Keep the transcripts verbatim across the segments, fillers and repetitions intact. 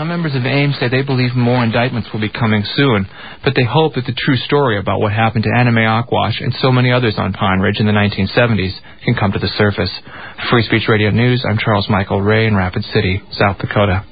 some members of AIM say they believe more indictments will be coming soon, but they hope that the true story about what happened to Anna Mae Aquash and so many others on Pine Ridge in the nineteen seventies can come to the surface. For Free Speech Radio News, I'm Charles Michael Ray in Rapid City, South Dakota.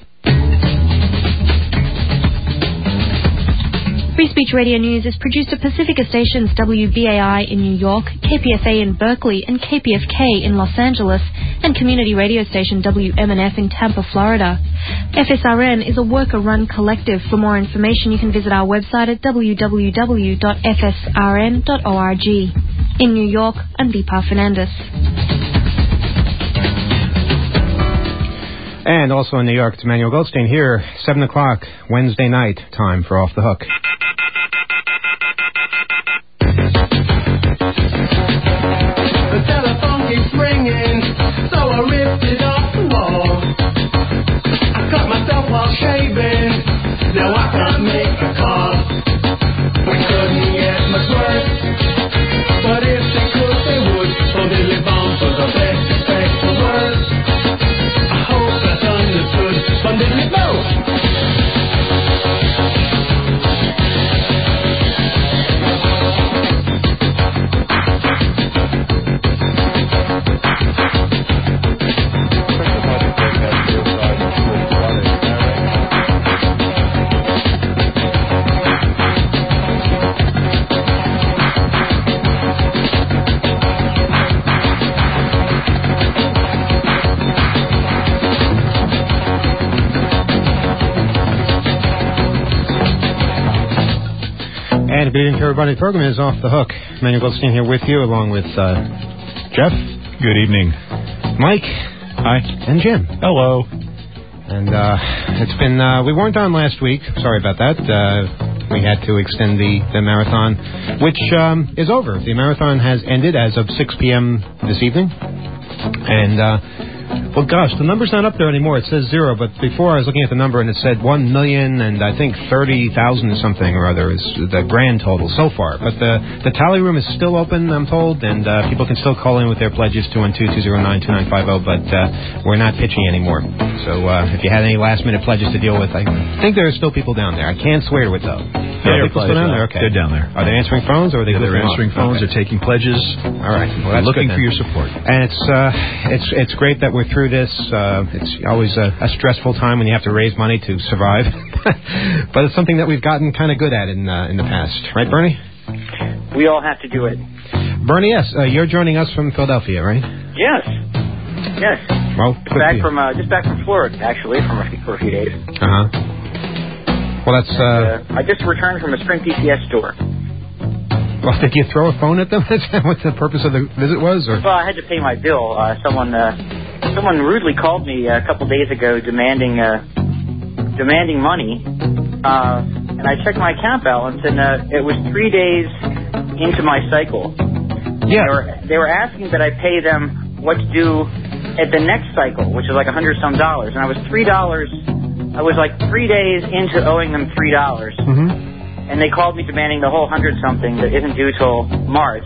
Free Speech Radio News is produced at Pacifica Stations W B A I in New York, K P F A in Berkeley, and K P F K in Los Angeles, and community radio station W M N F in Tampa, Florida. F S R N is a worker-run collective. For more information, you can visit our website at w w w dot f s r n dot org. In New York, I'm Deepa Fernandez. And also in New York, it's Emmanuel Goldstein here, seven o'clock Wednesday night, time for Off the Hook. The telephone keeps ringing, so I ripped it off the wall. I cut myself while shaving, now I can't make a call. We couldn't get much worse, but if they could, they would. So diddly bomb for the best effect for words. I hope that's understood, but diddly blow. And good evening to everybody. The program is Off the Hook. Emmanuel Goldstein here with you, along with uh, Jeff. Good evening. Mike. Hi. And Jim. Hello. And uh, it's been, uh, we weren't on last week. Sorry about that. Uh, we had to extend the, the marathon, which um, is over. The marathon has ended as of six p.m. this evening. And, uh, well, gosh, the number's not up there anymore. It says zero, but before I was looking at the number and it said one million and I think thirty thousand something or other is the grand total so far. But the, the tally room is still open, I'm told, and uh, people can still call in with their pledges, two one two, two zero nine, two nine five zero, but uh, we're not pitching anymore. So uh, if you had any last-minute pledges to deal with, I think there are still people down there. I can't swear to it, though. Yeah, are people still down there? Okay. They're down there. Are they answering phones or are they yeah, they're answering off? phones, okay. They're taking pledges. All right. Well, that's looking good, for your support. And it's uh, it's it's great that we're through this. Uh, it's always a, a stressful time when you have to raise money to survive, but it's something that we've gotten kind of good at in uh, in the past, right, Bernie? We all have to do it. Bernie, yes, uh, you're joining us from Philadelphia, right? Yes, yes. Well, back from uh, just back from Florida, actually, from a few, for a few days. Uh huh. Well, that's. Uh, uh, I just returned from a Sprint P C S store. Well, did you throw a phone at them? Is that what the purpose of the visit was? Or? Well, I had to pay my bill. Uh, someone, uh, someone rudely called me a couple days ago, demanding, uh, demanding money. Uh, and I checked my account balance, and uh, it was three days into my cycle. Yeah. They were, they were asking that I pay them what's due at the next cycle, which is like a hundred some dollars, and I was three dollars. I was like three days into owing them three dollars. Mm-hmm. And they called me demanding the whole hundred-something that isn't due till March.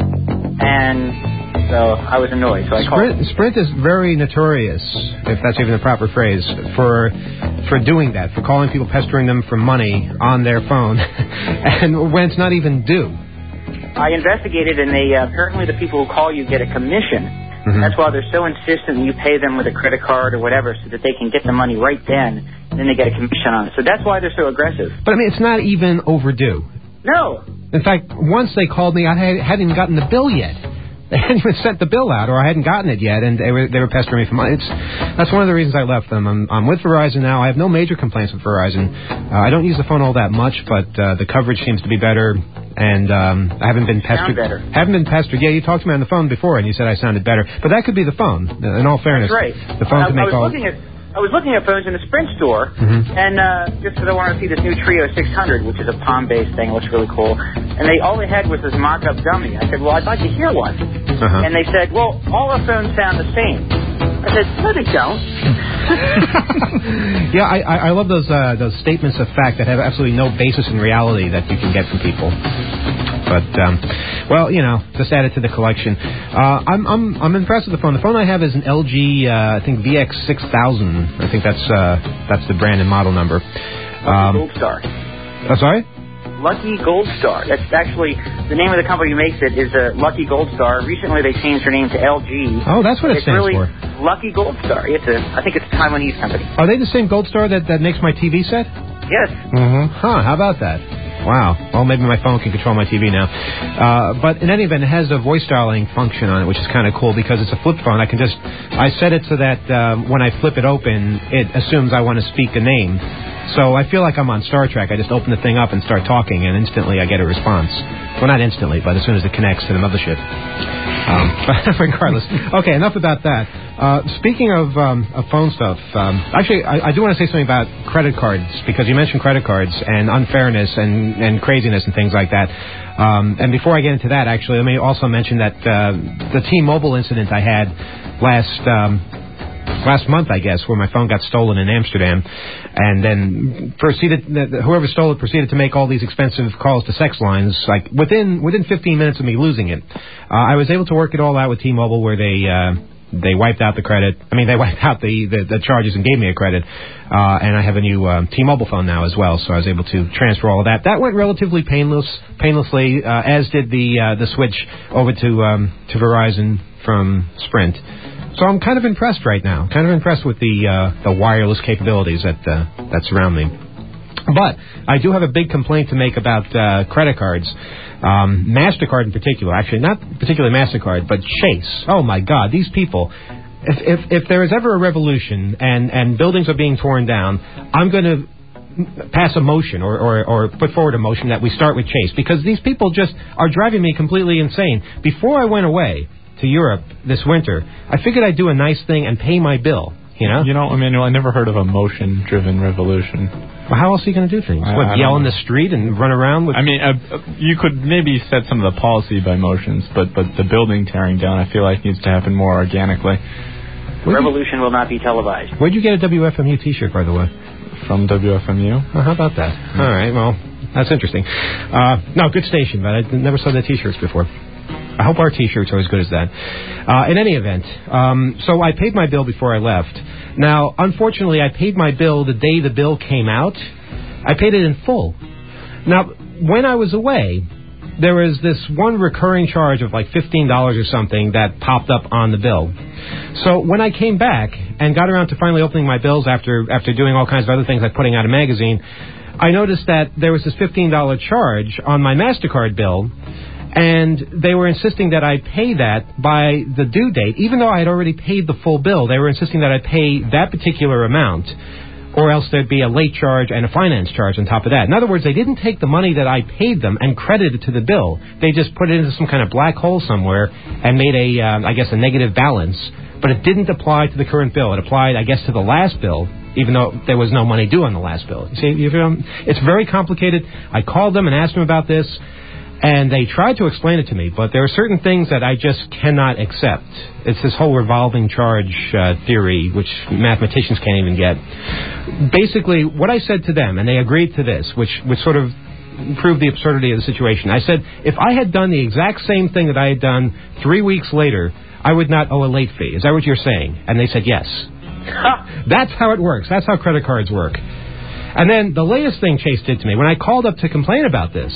And so I was annoyed. So I Sprint, called. Sprint is very notorious, if that's even the proper phrase, for for doing that, for calling people, pestering them for money on their phone, and when it's not even due. I investigated, and they uh, apparently the people who call you get a commission. Mm-hmm. That's why they're so insistent that you pay them with a credit card or whatever so that they can get the money right then, and then they get a commission on it. So that's why they're so aggressive. But, I mean, it's not even overdue. No. In fact, once they called me, I hadn't even gotten the bill yet. They hadn't even sent the bill out, or I hadn't gotten it yet, and they were they were pestering me for money. It's, that's one of the reasons I left them. I'm, I'm with Verizon now. I have no major complaints with Verizon. Uh, I don't use the phone all that much, but uh, the coverage seems to be better, and um, I haven't been pestered. Sound better. Haven't been pestered. Yeah, you talked to me on the phone before, and you said I sounded better. But that could be the phone, in all fairness. That's right. The phone I, can I make was all... looking at... I was looking at phones in the Sprint store, mm-hmm. and uh, just because I wanted to see this new Trio six hundred, which is a Palm-based thing, looks really cool. And they all they had was this mock-up dummy. I said, well, I'd like to hear one. Uh-huh. And they said, well, all our phones sound the same. I said, no, they don't. Yeah, I, I I love those uh, those statements of fact that have absolutely no basis in reality that you can get from people. But um, well, you know, just add it to the collection. Uh, I'm I'm I'm impressed with the phone. The phone I have is an L G, uh, I think V X six thousand. I think that's uh, that's the brand and model number. Um, Gold Star. Oh, sorry? Lucky Gold Star. That's actually the name of the company who makes it is uh, Lucky Gold Star. Recently, they changed their name to L G. Oh, that's what it it's stands really for. Lucky Gold Star. It's a, I think it's a Taiwanese company. Are they the same Gold Star that, that makes my T V set? Yes. Mm-hmm. Huh? How about that? Wow. Well, maybe my phone can control my T V now. Uh, but in any event, it has a voice dialing function on it, which is kind of cool because it's a flip phone. I can just I set it so that um, when I flip it open, it assumes I want to speak a name. So I feel like I'm on Star Trek. I just open the thing up and start talking, and instantly I get a response. Well, not instantly, but as soon as it connects to the mothership. Um, but regardless. Okay, enough about that. Uh, speaking of, um, of phone stuff, um, actually, I, I do want to say something about credit cards, because you mentioned credit cards and unfairness and, and craziness and things like that. Um, and before I get into that, actually, let me also mention that uh, the T-Mobile incident I had last... Um, Last month, I guess, where my phone got stolen in Amsterdam, and then proceeded, whoever stole it proceeded to make all these expensive calls to sex lines, like within within fifteen minutes of me losing it. Uh, I was able to work it all out with T-Mobile, where they uh, they wiped out the credit. I mean, they wiped out the, the, the charges and gave me a credit. Uh, and I have a new uh, T-Mobile phone now as well, so I was able to transfer all of that. That went relatively painless, painlessly, uh, as did the uh, the switch over to um, to Verizon from Sprint. So I'm kind of impressed right now. Kind of impressed with the uh, the wireless capabilities that uh, that surround me. But I do have a big complaint to make about uh, credit cards. Um, MasterCard in particular. Actually, not particularly MasterCard, but Chase. Oh, my God. These people. If, if, if there is ever a revolution and, and buildings are being torn down, I'm going to pass a motion or, or, or put forward a motion that we start with Chase. Because these people just are driving me completely insane. Before I went away to Europe this winter, I figured I'd do a nice thing and pay my bill, you know? You know, Emmanuel, I never heard of a motion-driven revolution. Well, how else are you going to do things? I, what, I yell in the street and run around with... I mean, uh, you could maybe set some of the policy by motions, but, but the building tearing down, I feel like, needs to happen more organically. The revolution will not be televised. Where'd you get a W F M U T-shirt, by the way? From W F M U. Oh, how about that? Mm-hmm. All right, well, that's interesting. Uh, no, good station, but I never saw the T-shirts before. I hope our T-shirts are as good as that. Uh, in any event, um, so I paid my bill before I left. Now, unfortunately, I paid my bill the day the bill came out. I paid it in full. Now, when I was away, there was this one recurring charge of like fifteen dollars or something that popped up on the bill. So when I came back and got around to finally opening my bills after after doing all kinds of other things like putting out a magazine, I noticed that there was this fifteen dollars charge on my MasterCard bill. And they were insisting that I pay that by the due date. Even though I had already paid the full bill, they were insisting that I pay that particular amount, or else there'd be a late charge and a finance charge on top of that. In other words, they didn't take the money that I paid them and credit it to the bill. They just put it into some kind of black hole somewhere and made a, uh, I guess, a negative balance. But it didn't apply to the current bill. It applied, I guess, to the last bill, even though there was no money due on the last bill. You see, you know, it's very complicated. I called them and asked them about this. And they tried to explain it to me, but there are certain things that I just cannot accept. It's this whole revolving charge uh, theory, which mathematicians can't even get. Basically, what I said to them, and they agreed to this, which, which sort of proved the absurdity of the situation. I said, if I had done the exact same thing that I had done three weeks later, I would not owe a late fee. Is that what you're saying? And they said yes. That's how it works. That's how credit cards work. And then the latest thing Chase did to me, when I called up to complain about this,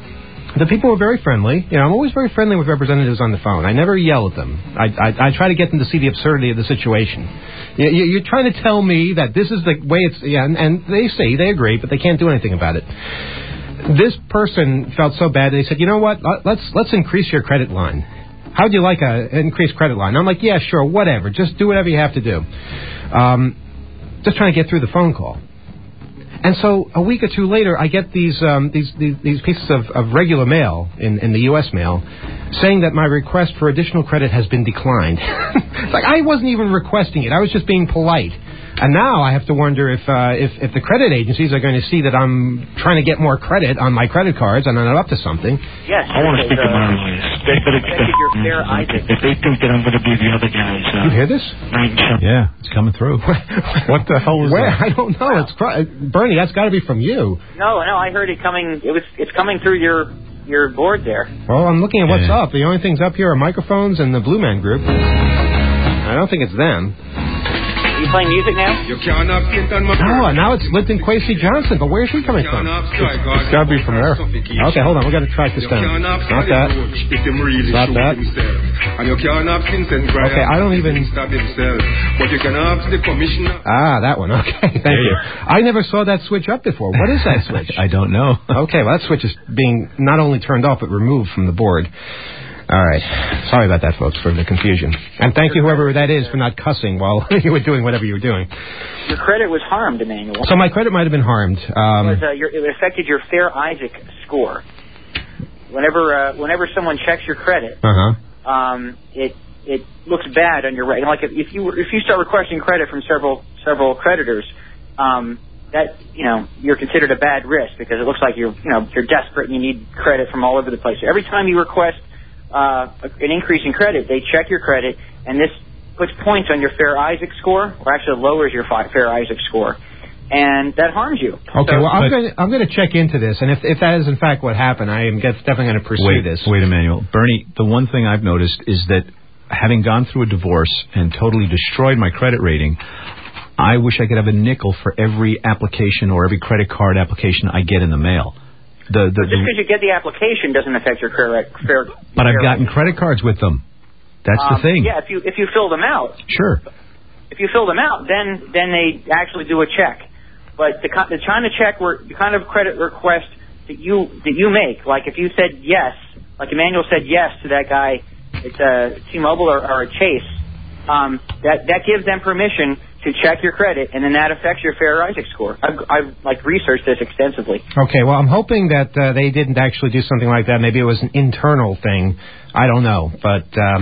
the people were very friendly. You know, I'm always very friendly with representatives on the phone. I never yell at them. I, I, I try to get them to see the absurdity of the situation. You, you're trying to tell me that this is the way it's... Yeah, and, and they say, they agree, but they can't do anything about it. This person felt so bad, they said, you know what, let's let's increase your credit line. How would you like an increased credit line? I'm like, yeah, sure, whatever. Just do whatever you have to do. Um, just trying to get through the phone call. And so a week or two later, I get these um, these, these these pieces of, of regular mail in, in the U S mail saying that my request for additional credit has been declined. It's like I wasn't even requesting it. I was just being polite. And now I have to wonder if, uh, if if the credit agencies are going to see that I'm trying to get more credit on my credit cards and I'm up to something. Yes. I want to speak uh, about they could expect your fair Isaac. if they think that I'm going to be the other guy's. Uh, you hear this? Yeah, it's coming through. What the hell was Where? that? I don't know. It's cr- Bernie. That's got to be from you. No, no, I heard it coming. It was. It's coming through your your board there. Well, I'm looking at what's Yeah. up. The only things up here are microphones and the Blue Man Group. I don't think it's them. Are you playing music now? No, now it's Linton Kwesi Johnson. But where's he coming from? It's got to be from there. Okay, hold on. We got to track this down. Not that. Not that. Okay, I don't even. Ah, that one. Okay, thank you. I never saw that switch up before. What is that switch? I don't know. Okay, well, that switch is being not only turned off, but removed from the board. All right. Sorry about that, folks, for the confusion. And thank you, whoever that is, for not cussing while you were doing whatever you were doing. Your credit was harmed, Emmanuel. So my credit might have been harmed. Um, it, was, uh, your, it affected your Fair Isaac score. Whenever uh, whenever someone checks your credit, uh-huh. um, it it looks bad on your rate. Like if, if you if you start requesting credit from several several creditors, um, that you know you're considered a bad risk because it looks like you're you know you're desperate and you need credit from all over the place. So every time you request Uh, an increase in credit, they check your credit, and this puts points on your Fair Isaac score, or actually lowers your Fair Isaac score, and that harms you. Okay, so, well, I'm going I'm going to check into this, and if if that is in fact what happened, I am definitely going to pursue wait, this. Wait, Emmanuel. Bernie, the one thing I've noticed is that having gone through a divorce and totally destroyed my credit rating, I wish I could have a nickel for every application or every credit card application I get in the mail. The, the, just because you get the application doesn't affect your credit. Fair, but fair I've gotten rate. credit cards with them. That's um, the thing. Yeah, if you if you fill them out. Sure. If you fill them out, then then they actually do a check. But the the kind of check where the kind of credit request that you that you make, like if you said yes, like Emmanuel said yes to that guy, it's a T-Mobile or, or a Chase, um, that that gives them permission to check your credit, and then that affects your Fair Isaac score. I've, I've like researched this extensively. Okay, well, I'm hoping that uh, they didn't actually do something like that. Maybe it was an internal thing. I don't know, but um,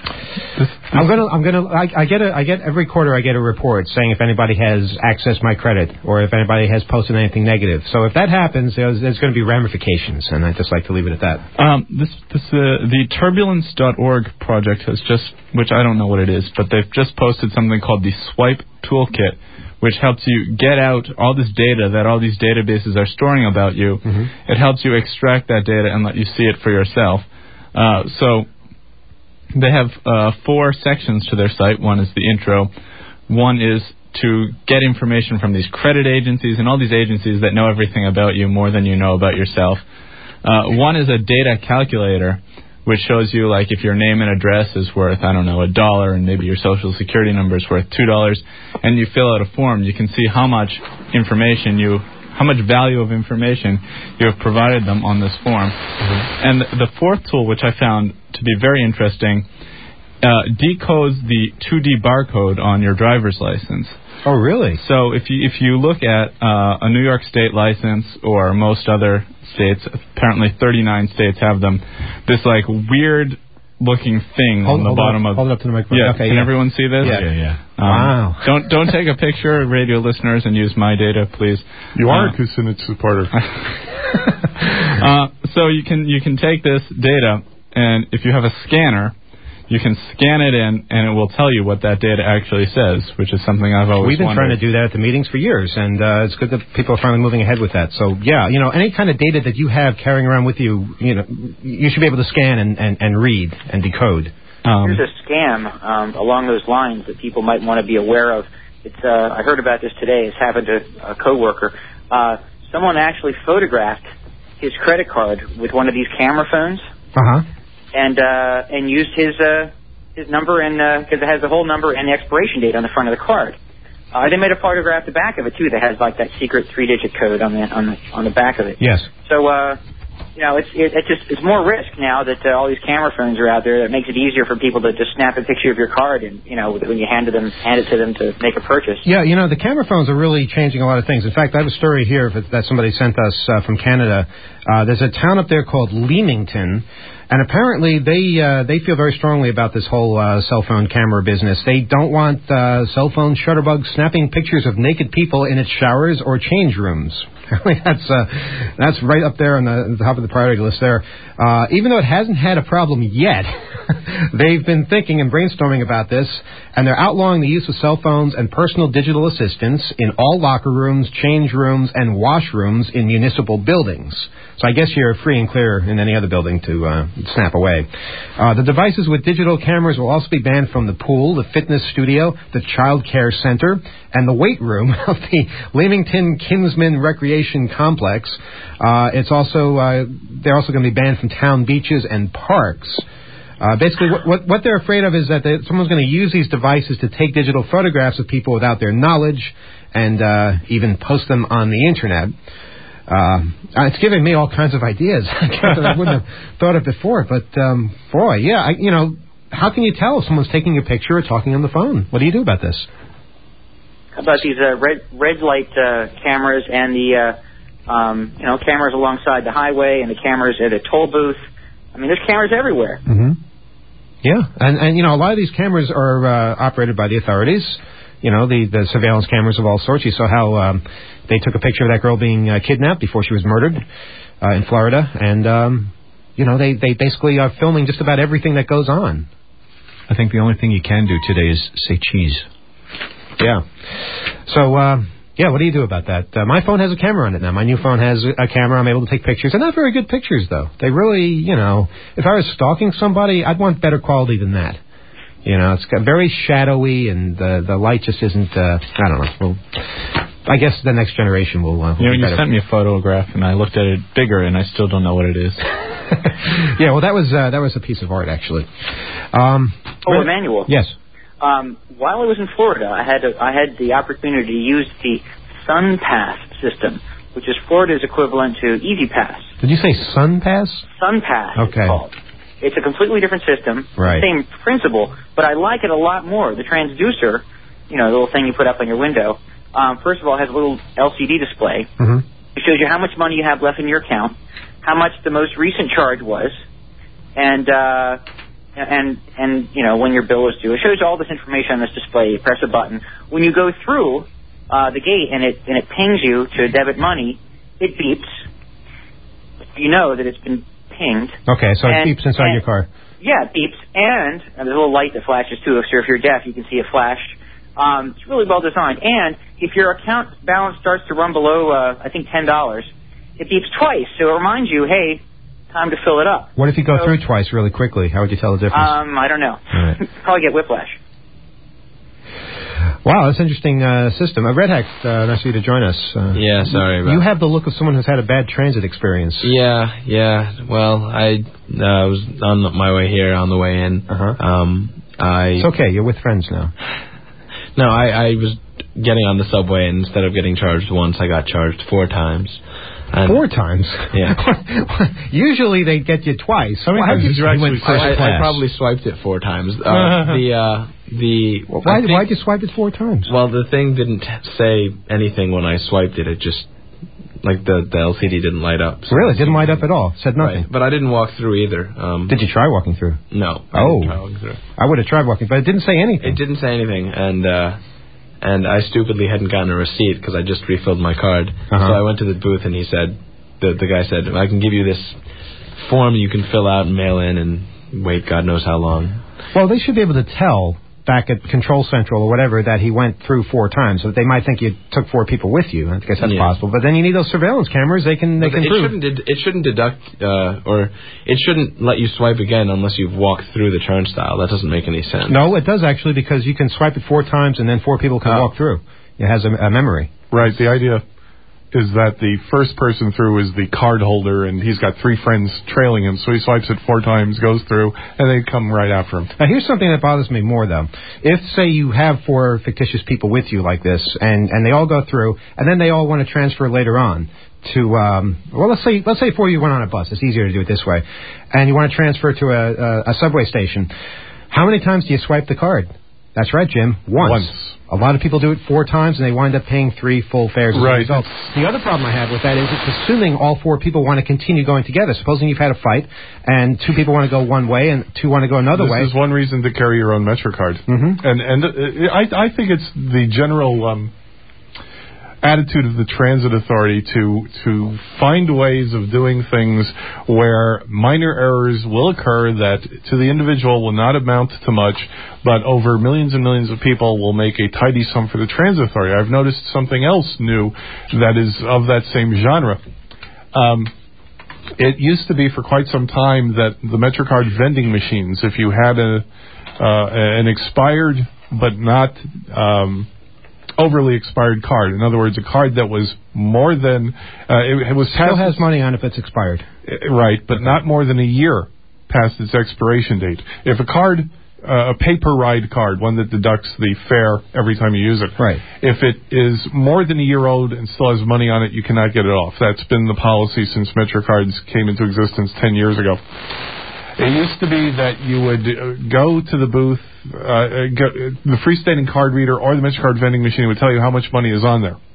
I'm gonna, I'm gonna, I, I get a, I get every quarter I get a report saying if anybody has accessed my credit or if anybody has posted anything negative. So if that happens, there's, there's going to be ramifications, and I'd just like to leave it at that. Um, this, this, uh, the turbulence dot org project has just, which I don't know what it is, but they've just posted something called the Swipe Toolkit, which helps you get out all this data that all these databases are storing about you. Mm-hmm. It helps you extract that data and let you see it for yourself. Uh, so they have uh, four sections to their site. One is the intro. One is to get information from these credit agencies and all these agencies that know everything about you more than you know about yourself. Uh, one is a data calculator, which shows you, like, if your name and address is worth, I don't know, a dollar, and maybe your social security number is worth two dollars, and you fill out a form, you can see how much information you, how much value of information you have provided them on this form. Mm-hmm. And the fourth tool, which I found to be very interesting, uh, decodes the two D barcode on your driver's license. Oh, really? So if you if you look at uh, a New York State license or most other states, apparently thirty-nine states have them, this like weird looking thing hold, on the hold bottom up, of hold it up to the microphone. yeah. Okay, can yeah. everyone see this? Yeah, yeah. yeah. Um, wow. Don't don't take a picture, radio listeners, and use my data, please. You are uh, a Kucinich supporter. uh, so you can you can take this data, and if you have a scanner, you can scan it in, and it will tell you what that data actually says, which is something I've always We've been wondered. trying to do that at the meetings for years, and uh, it's good that people are finally moving ahead with that. So, yeah, you know, any kind of data that you have carrying around with you, you know, you should be able to scan and, and, and read and decode. Um, Here's a scam um, along those lines that people might want to be aware of. It's uh, I heard about this today. It's happened to a coworker. Uh, someone actually photographed his credit card with one of these camera phones. Uh-huh. And uh, and used his uh, his number and because it has the whole number and the expiration date on the front of the card. Uh, they made a photograph the back of it too that has like that secret three-digit code on the on the on the back of it. Yes. So uh, you know, it's it, it's just it's more risk now that uh, all these camera phones are out there. That makes it easier for people to just snap a picture of your card and you know when you hand it them hand it to them to make a purchase. Yeah, you know the camera phones are really changing a lot of things. In fact, I have a story here that somebody sent us uh, from Canada. Uh, there's a town up there called Leamington. And apparently they uh, they feel very strongly about this whole uh, cell phone camera business. They don't want uh, cell phone shutterbugs snapping pictures of naked people in its showers or change rooms. that's uh, that's right up there on the, on the top of the priority list there. Uh, even though it hasn't had a problem yet, they've been thinking and brainstorming about this, and they're outlawing the use of cell phones and personal digital assistants in all locker rooms, change rooms, and washrooms in municipal buildings. So I guess you're free and clear in any other building to uh, snap away. Uh, the devices with digital cameras will also be banned from the pool, the fitness studio, the child care center, and the weight room of the Leamington Kinsman Recreation Complex. Uh, it's also uh, they're also going to be banned from town beaches and parks. Uh, basically, what, what, what they're afraid of is that they, someone's going to use these devices to take digital photographs of people without their knowledge and uh, even post them on the Internet. Uh, it's giving me all kinds of ideas that I wouldn't have thought of before. But, um, boy, yeah, I, you know, how can you tell if someone's taking a picture or talking on the phone? What do you do about this? How about these uh, red red light uh, cameras and the, uh, um, you know, cameras alongside the highway and the cameras at a toll booth? I mean, there's cameras everywhere. Mm-hmm. Yeah, and, and, you know, a lot of these cameras are uh, operated by the authorities. You know, the, the surveillance cameras of all sorts. You saw how um, they took a picture of that girl being uh, kidnapped before she was murdered uh, in Florida. And, um, you know, they, they basically are filming just about everything that goes on. I think the only thing you can do today is say cheese. Yeah. So, uh, yeah, what do you do about that? Uh, my phone has a camera on it now. My new phone has a camera. I'm able to take pictures. They're not very good pictures, though. They really, you know, if I was stalking somebody, I'd want better quality than that. You know, it's got very shadowy, and the the light just isn't. Uh, I don't know. Well, I guess the next generation will. Uh, will you know, you better. sent me a photograph, and I looked at it bigger, and I still don't know what it is. Yeah, well, that was uh, that was a piece of art, actually. Um, oh, Emmanuel. Yes. Um, while I was in Florida, I had a, I had the opportunity to use the SunPass system, which is Florida's equivalent to EasyPass. Did you say SunPass? SunPass. Okay. It's called. It's a completely different system, right. Same principle, but I like it a lot more. The transducer, you know, the little thing you put up on your window, um, first of all, has a little L C D display. Mm-hmm. It shows you how much money you have left in your account, how much the most recent charge was, and uh, and and you know when your bill is due. It shows you all this information on this display. You press a button. When you go through uh, the gate and it and it pings you to debit money, it beeps. You know that it's been pinged. Okay, so and, it beeps inside and, your car. Yeah, it beeps, and, and there's a little light that flashes too. So if you're deaf, you can see it flash. Um, it's really well designed. And if your account balance starts to run below, uh, I think ten dollars, it beeps twice, so it reminds you, hey, time to fill it up. What if you go so, through twice really quickly? How would you tell the difference? Um, I don't know. Right. Probably get whiplash. Wow, that's an interesting uh, system. Uh, Red Hack, uh, nice of you to join us. Uh, yeah, sorry about You have the look of someone who's had a bad transit experience. Yeah, yeah. Well, I uh, was on my way here, on the way in. Uh-huh. Um, I. It's okay, you're with friends now. No, I, I was getting on the subway, and instead of getting charged once, I got charged four times. And Four times? Yeah. Usually they get you twice. How many times did you actually I, I, I probably swiped it four times. Uh, the uh, the well, why think, why'd you swipe it four times? Well, the thing didn't say anything when I swiped it. It just like the the L C D didn't light up. So really, it didn't light up at all. It said nothing. Right. But I didn't walk through either. Um, Did you try walking through? No. I oh. didn't try walking through. I would have tried walking, but it didn't say anything. It didn't say anything, and. Uh, And I stupidly hadn't gotten a receipt because I just refilled my card. Uh-huh. So I went to the booth and he said, the the guy said, I can give you this form you can fill out and mail in and wait God knows how long. Well, they should be able to tell back at Control Central or whatever that he went through four times. So they might think you took four people with you. I guess that's yeah. possible. But then you need those surveillance cameras. They can they but can it prove. Shouldn't ded- it shouldn't deduct uh, or it shouldn't let you swipe again unless you've walked through the turnstile. That doesn't make any sense. No, it does actually because you can swipe it four times and then four people can oh. walk through. It has a, a memory. Right. The idea is that the first person through is the card holder, and he's got three friends trailing him, so he swipes it four times, goes through, and they come right after him. Now, here's something that bothers me more, though. If, say, you have four fictitious people with you like this, and, and they all go through, and then they all want to transfer later on to, um, well, let's say let's say four of you went on a bus. It's easier to do it this way. And you want to transfer to a, a, a subway station. How many times do you swipe the card? That's right, Jim. Once. Once. A lot of people do it four times, and they wind up paying three full fares as right. a result. The other problem I have with that is it's assuming all four people want to continue going together. Supposing you've had a fight, and two people want to go one way, and two want to go another this way. This is one reason to carry your own MetroCard. Mm-hmm. And and uh, I I think it's the general um, attitude of the transit authority to to find ways of doing things where minor errors will occur that to the individual will not amount to much, but over millions and millions of people will make a tidy sum for the transit authority. I've noticed something else new that is of that same genre. Um, it used to be for quite some time that the MetroCard vending machines, if you had a uh, an expired but not um, overly expired card, in other words, a card that was more than uh, it, it was still past has its, money on if it's expired, right? But not more than a year past its expiration date. If a card Uh, a paper ride card, one that deducts the fare every time you use it. Right. If it is more than a year old and still has money on it, you cannot get it off. That's been the policy since MetroCards came into existence ten years ago. It used to be that you would uh, go to the booth, uh, go, the freestanding card reader or the MetroCard vending machine would tell you how much money is on there.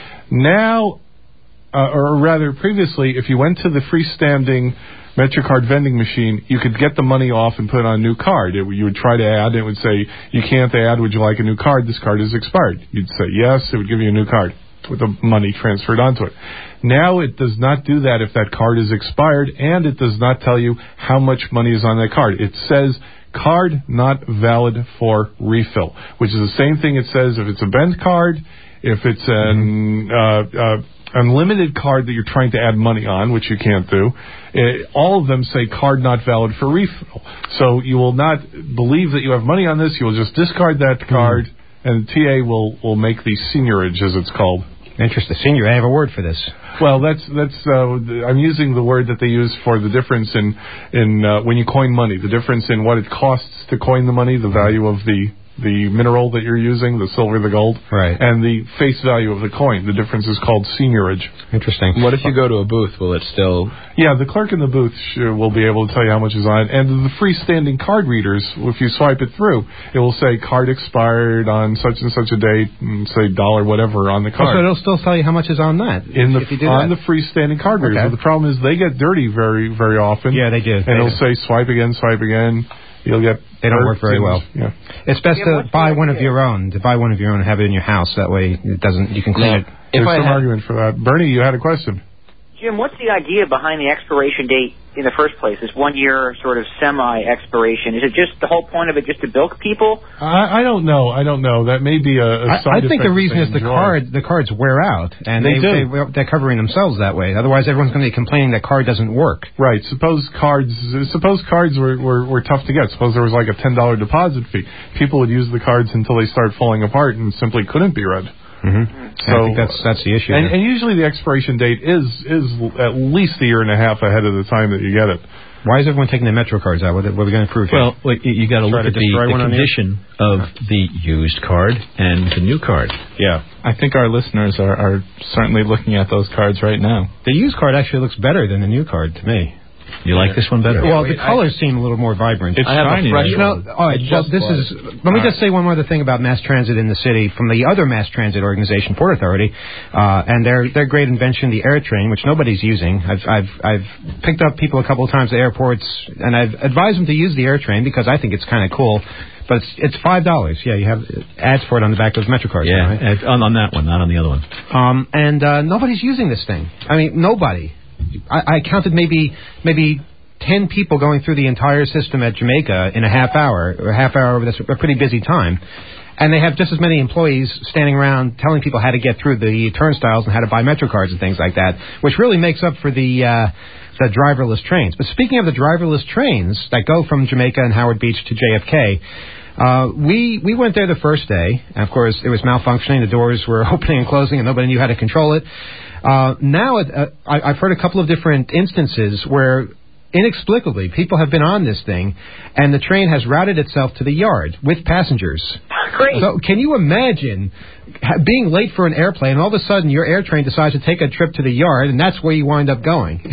Now, uh, or rather previously, if you went to the freestanding MetroCard vending machine, you could get the money off and put it on a new card. It, you would try to add, and it would say, you can't add, would you like a new card? This card is expired. You'd say yes, it would give you a new card with the money transferred onto it. Now it does not do that if that card is expired, and it does not tell you how much money is on that card. It says, card not valid for refill, which is the same thing it says if it's a bent card, if it's an uh, uh, unlimited card that you're trying to add money on, which you can't do. It, all of them say card not valid for refill. So you will not believe that you have money on this. You will just discard that card, mm-hmm. and the T A will, will make the seniorage, as it's called. Interesting. Senior, I have a word for this. Well, that's that's. Uh, I'm using the word that they use for the difference in in uh, when you coin money, the difference in what it costs to coin the money, the value of the the mineral that you're using, the silver, the gold, right, and the face value of the coin. The difference is called seniorage. Interesting. What if you go to a booth? Will it still... Yeah, the clerk in the booth sure will be able to tell you how much is on it. And the freestanding card readers, if you swipe it through, it will say card expired on such and such a date, and say dollar whatever on the card. Oh, so it'll still tell you how much is on that in the if you do on that. the freestanding card readers. Okay. But the problem is they get dirty very, very often. Yeah, they do. And they it'll do. say swipe again, swipe again. You'll get they don't work very well. Yeah. It's best yeah, to buy one of your own. To buy one of your own and have it in your house. That way it doesn't. You can clean now, it. There's if I some had, argument for that. Bernie, you had a question. Jim, what's the idea behind the expiration date in the first place? This one-year sort of semi-expiration. Is it just the whole point of it just to bilk people? I, I don't know. I don't know. That may be a, a I, side I think effect the reason that is the they enjoy. card. The cards wear out, and They they, do. they they're covering themselves that way. Otherwise, everyone's going to be complaining that card doesn't work. Right. Suppose cards. Suppose cards were, were, were tough to get. Suppose there was like a ten dollar deposit fee. People would use the cards until they start falling apart and simply couldn't be read. Mm-hmm. So I think that's that's the issue. And, and usually the expiration date is is at least a year and a half ahead of the time that you get it. Why is everyone taking the Metro cards out? What are, what are we going to prove here? Well, well you, you got to look to at the, destroy the one on the- condition of the used card and the new card. Yeah. I think our listeners are, are certainly looking at those cards right now. The used card actually looks better than the new card to me. You like this one better? Well, the colors seem a little more vibrant. It's I have shiny. a fresh You know, one. all right, It well, just this was. is. Let me just say one other thing about mass transit in the city from the other mass transit organization, Port Authority, uh, and their their great invention, the Air Train, which nobody's using. I've I've I've picked up people a couple of times at airports, and I've advised them to use the Air Train because I think it's kind of cool. But it's, it's five dollars. Yeah, you have ads for it on the back of those MetroCards. Yeah, right? uh, on, on that one, not on the other one. Um, and uh, nobody's using this thing. I mean, nobody. I, I counted maybe maybe. ten people going through the entire system at Jamaica in a half hour, or a half hour, that's a pretty busy time. And they have just as many employees standing around telling people how to get through the turnstiles and how to buy MetroCards and things like that, which really makes up for the uh, the driverless trains. But speaking of the driverless trains that go from Jamaica and Howard Beach to J F K, uh, we we went there the first day. And of course, it was malfunctioning. The doors were opening and closing, and nobody knew how to control it. Uh, now, uh, I, I've heard a couple of different instances where inexplicably, people have been on this thing, and the train has routed itself to the yard with passengers. Great. So can you imagine ha- being late for an airplane, and all of a sudden your air train decides to take a trip to the yard, and that's where you wind up going?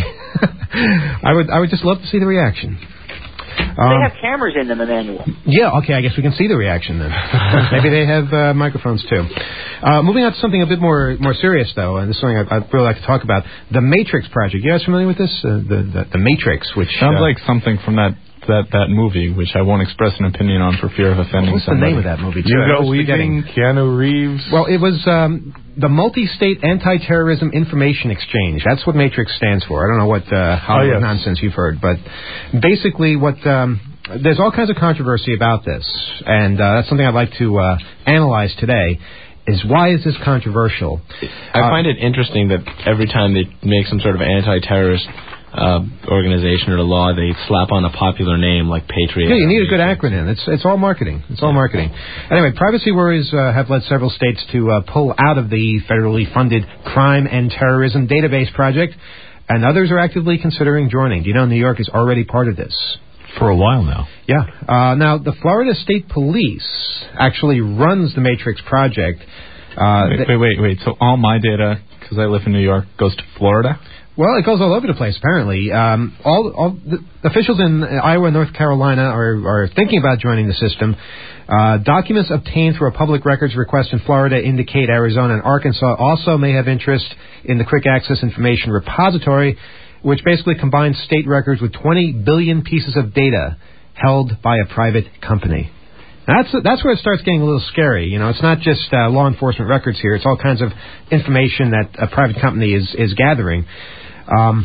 I would I would just love to see the reaction. They Um, have cameras in them, Emmanuel. yeah, okay, I guess we can see the reaction then. Maybe they have uh, microphones too. Uh, moving on to something a bit more more serious, though, and this is something I'd, I'd really like to talk about. The Matrix Project. You guys familiar with this? Uh, the, the the Matrix, which... Sounds uh, like something from that that, that movie, which I won't express an opinion on for fear of offending What's somebody. the name of that movie? too? Hugo I was Weaving, forgetting. Keanu Reeves. Well, it was um, the Multi-State Anti-Terrorism Information Exchange. That's what Matrix stands for. I don't know what uh, Hollywood Oh, yes. nonsense you've heard, but basically what... Um, there's all kinds of controversy about this, and uh, that's something I'd like to uh, analyze today, is why is this controversial? I Uh, find it interesting that every time they make some sort of anti-terrorist uh, organization or a law, they slap on a popular name like Patriot. Yeah, you need a good acronym. It's it's all marketing. It's all marketing. Anyway, privacy worries uh, have led several states to uh, pull out of the federally funded Crime and Terrorism Database Project, and others are actively considering joining. Do you know New York is already part of this? For a while now. Yeah. Uh, now, the Florida State Police actually runs the Matrix Project. Uh, Wait, th- wait, wait, wait. So all my data, because I live in New York, goes to Florida? Well, it goes all over the place, apparently. Um, all, all the officials in Iowa and North Carolina are, are thinking about joining the system. Uh, documents obtained through a public records request in Florida indicate Arizona and Arkansas also may have interest in the Quick Access Information Repository, which basically combines state records with twenty billion pieces of data held by a private company. Now that's that's where it starts getting a little scary. You know, it's not just uh, law enforcement records here; it's all kinds of information that a private company is is gathering. Um,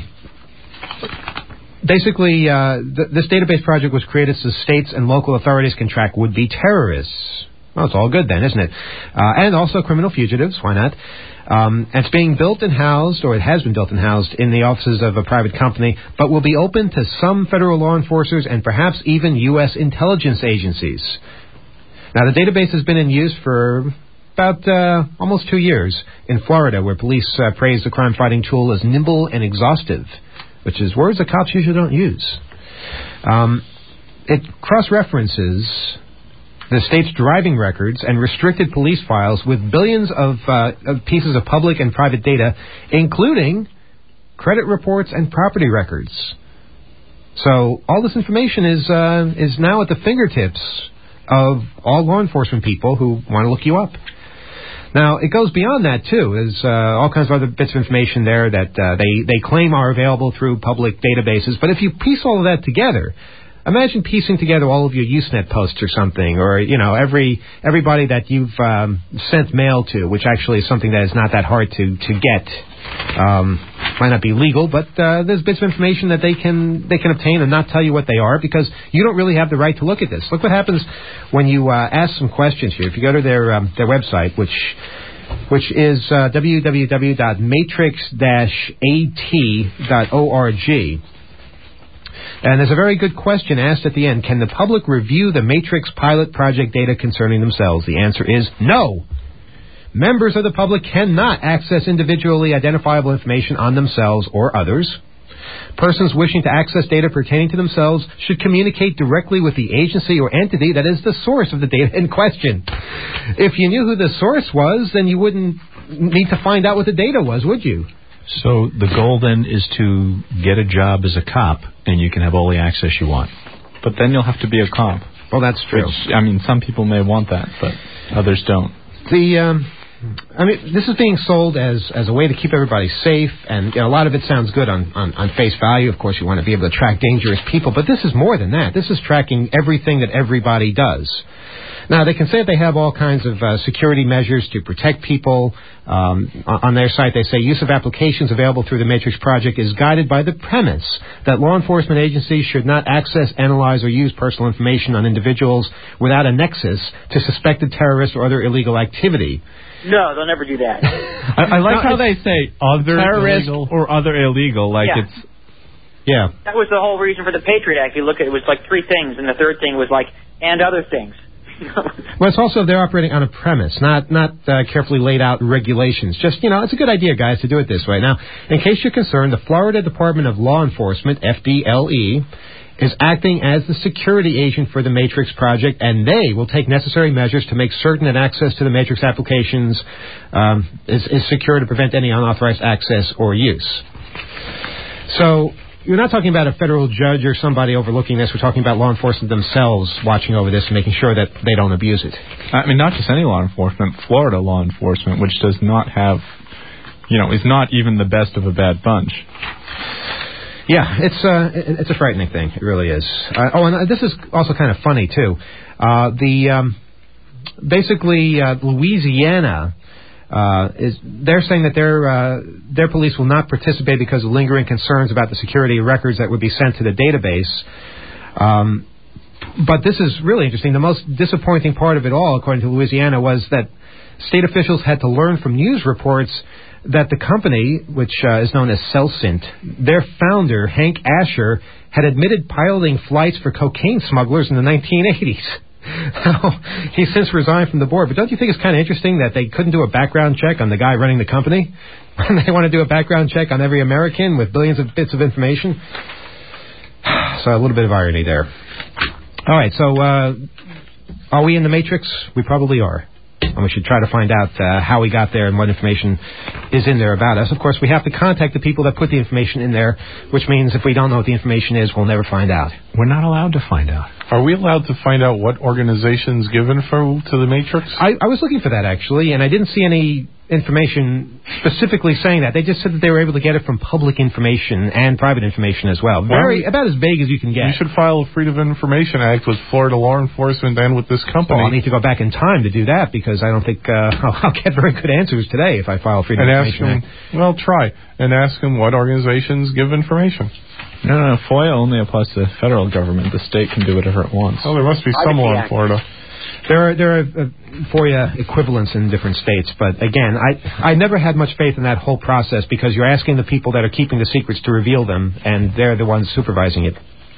basically, uh, th- this database project was created so states and local authorities can track would-be terrorists. Well, it's all good then, isn't it? Uh, and also criminal fugitives. Why not? Um, and it's being built and housed, or it has been built and housed, in the offices of a private company, but will be open to some federal law enforcers and perhaps even U S intelligence agencies. Now, the database has been in use for about uh, almost two years in Florida, where police uh, praise the crime-fighting tool as nimble and exhaustive, which is words that cops usually don't use. Um, it cross-references the state's driving records and restricted police files with billions of, uh, of pieces of public and private data, including credit reports and property records. So all this information is uh, is now at the fingertips of all law enforcement people who want to look you up. Now, it goes beyond that, too. There's uh, all kinds of other bits of information there that uh, they, they claim are available through public databases. But if you piece all of that together, imagine piecing together all of your Usenet posts or something, or, you know, every everybody that you've um, sent mail to, which actually is something that is not that hard to, to get. Um, might not be legal, but uh, there's bits of information that they can they can obtain and not tell you what they are, because you don't really have the right to look at this. Look what happens when you uh, ask some questions here. If you go to their um, their website, which which is uh, w w w dot matrix dash a t dot org. And there's a very good question asked at the end. Can the public review the Matrix pilot project data concerning themselves? The answer is no. Members of the public cannot access individually identifiable information on themselves or others. Persons wishing to access data pertaining to themselves should communicate directly with the agency or entity that is the source of the data in question. If you knew who the source was, then you wouldn't need to find out what the data was, would you? So the goal then is to get a job as a cop, and you can have all the access you want. But then you'll have to be a cop. Well, that's true. Which, I mean, some people may want that, but others don't. The, um, I mean, this is being sold as, as a way to keep everybody safe, and you know, a lot of it sounds good on, on, on face value. Of course, you want to be able to track dangerous people, but this is more than that. This is tracking everything that everybody does. Now, they can say that they have all kinds of uh, security measures to protect people. Um, on their site, they say use of applications available through the Matrix Project is guided by the premise that law enforcement agencies should not access, analyze, or use personal information on individuals without a nexus to suspected terrorist or other illegal activity. No, they'll never do that. I, I like No, how they say other terrorist illegal. or other illegal, like Yeah. it's... Yeah. That was the whole reason for the Patriot Act. You look at it, it was like three things, and the third thing was like, and other things. Well, it's also they're operating on a premise, not not uh, carefully laid out regulations. Just, you know, it's a good idea, guys, to do it this way. Now, in case you're concerned, the Florida Department of Law Enforcement, F D L E, is acting as the security agent for the Matrix Project, and they will take necessary measures to make certain that access to the Matrix applications um, is, is secure to prevent any unauthorized access or use. So, you're not talking about a federal judge or somebody overlooking this. We're talking about law enforcement themselves watching over this and making sure that they don't abuse it. I mean, not just any law enforcement, Florida law enforcement, which does not have, you know, is not even the best of a bad bunch. Yeah, it's uh, it's a frightening thing. It really is. Uh, oh, and this is also kind of funny too. Uh, the um, basically uh, Louisiana uh, is they're saying that their uh, their police will not participate because of lingering concerns about the security of records that would be sent to the database. Um, but this is really interesting. The most disappointing part of it all, according to Louisiana, was that state officials had to learn from news reports that the company, which uh, is known as Celsint, their founder, Hank Asher, had admitted piloting flights for cocaine smugglers in the nineteen eighties. He's since resigned from the board. But don't you think it's kind of interesting that they couldn't do a background check on the guy running the company? They want to do a background check on every American with billions of bits of information? So a little bit of irony there. All right, so uh, are we in the Matrix? We probably are. And we should try to find out uh, how we got there and what information is in there about us. Of course, we have to contact the people that put the information in there, which means if we don't know what the information is, we'll never find out. We're not allowed to find out. Are we allowed to find out what organization's given for to the Matrix? I, I was looking for that, actually, and I didn't see any information specifically saying that. They just said that they were able to get it from public information and private information as well. Very, well, about as vague as you can get. You should file a Freedom of Information Act with Florida law enforcement and with this company. Well, I'll need to go back in time to do that because I don't think uh, I'll, I'll get very good answers today if I file a Freedom and of Information Information Act. Act. Well, try. And ask them what organizations give information. No, no, no, FOIA only applies to the federal government. The state can do whatever it wants. Oh, there must be some law in Florida. There are there are uh, FOIA equivalents in different states, but again, I I never had much faith in that whole process because you're asking the people that are keeping the secrets to reveal them, and they're the ones supervising it.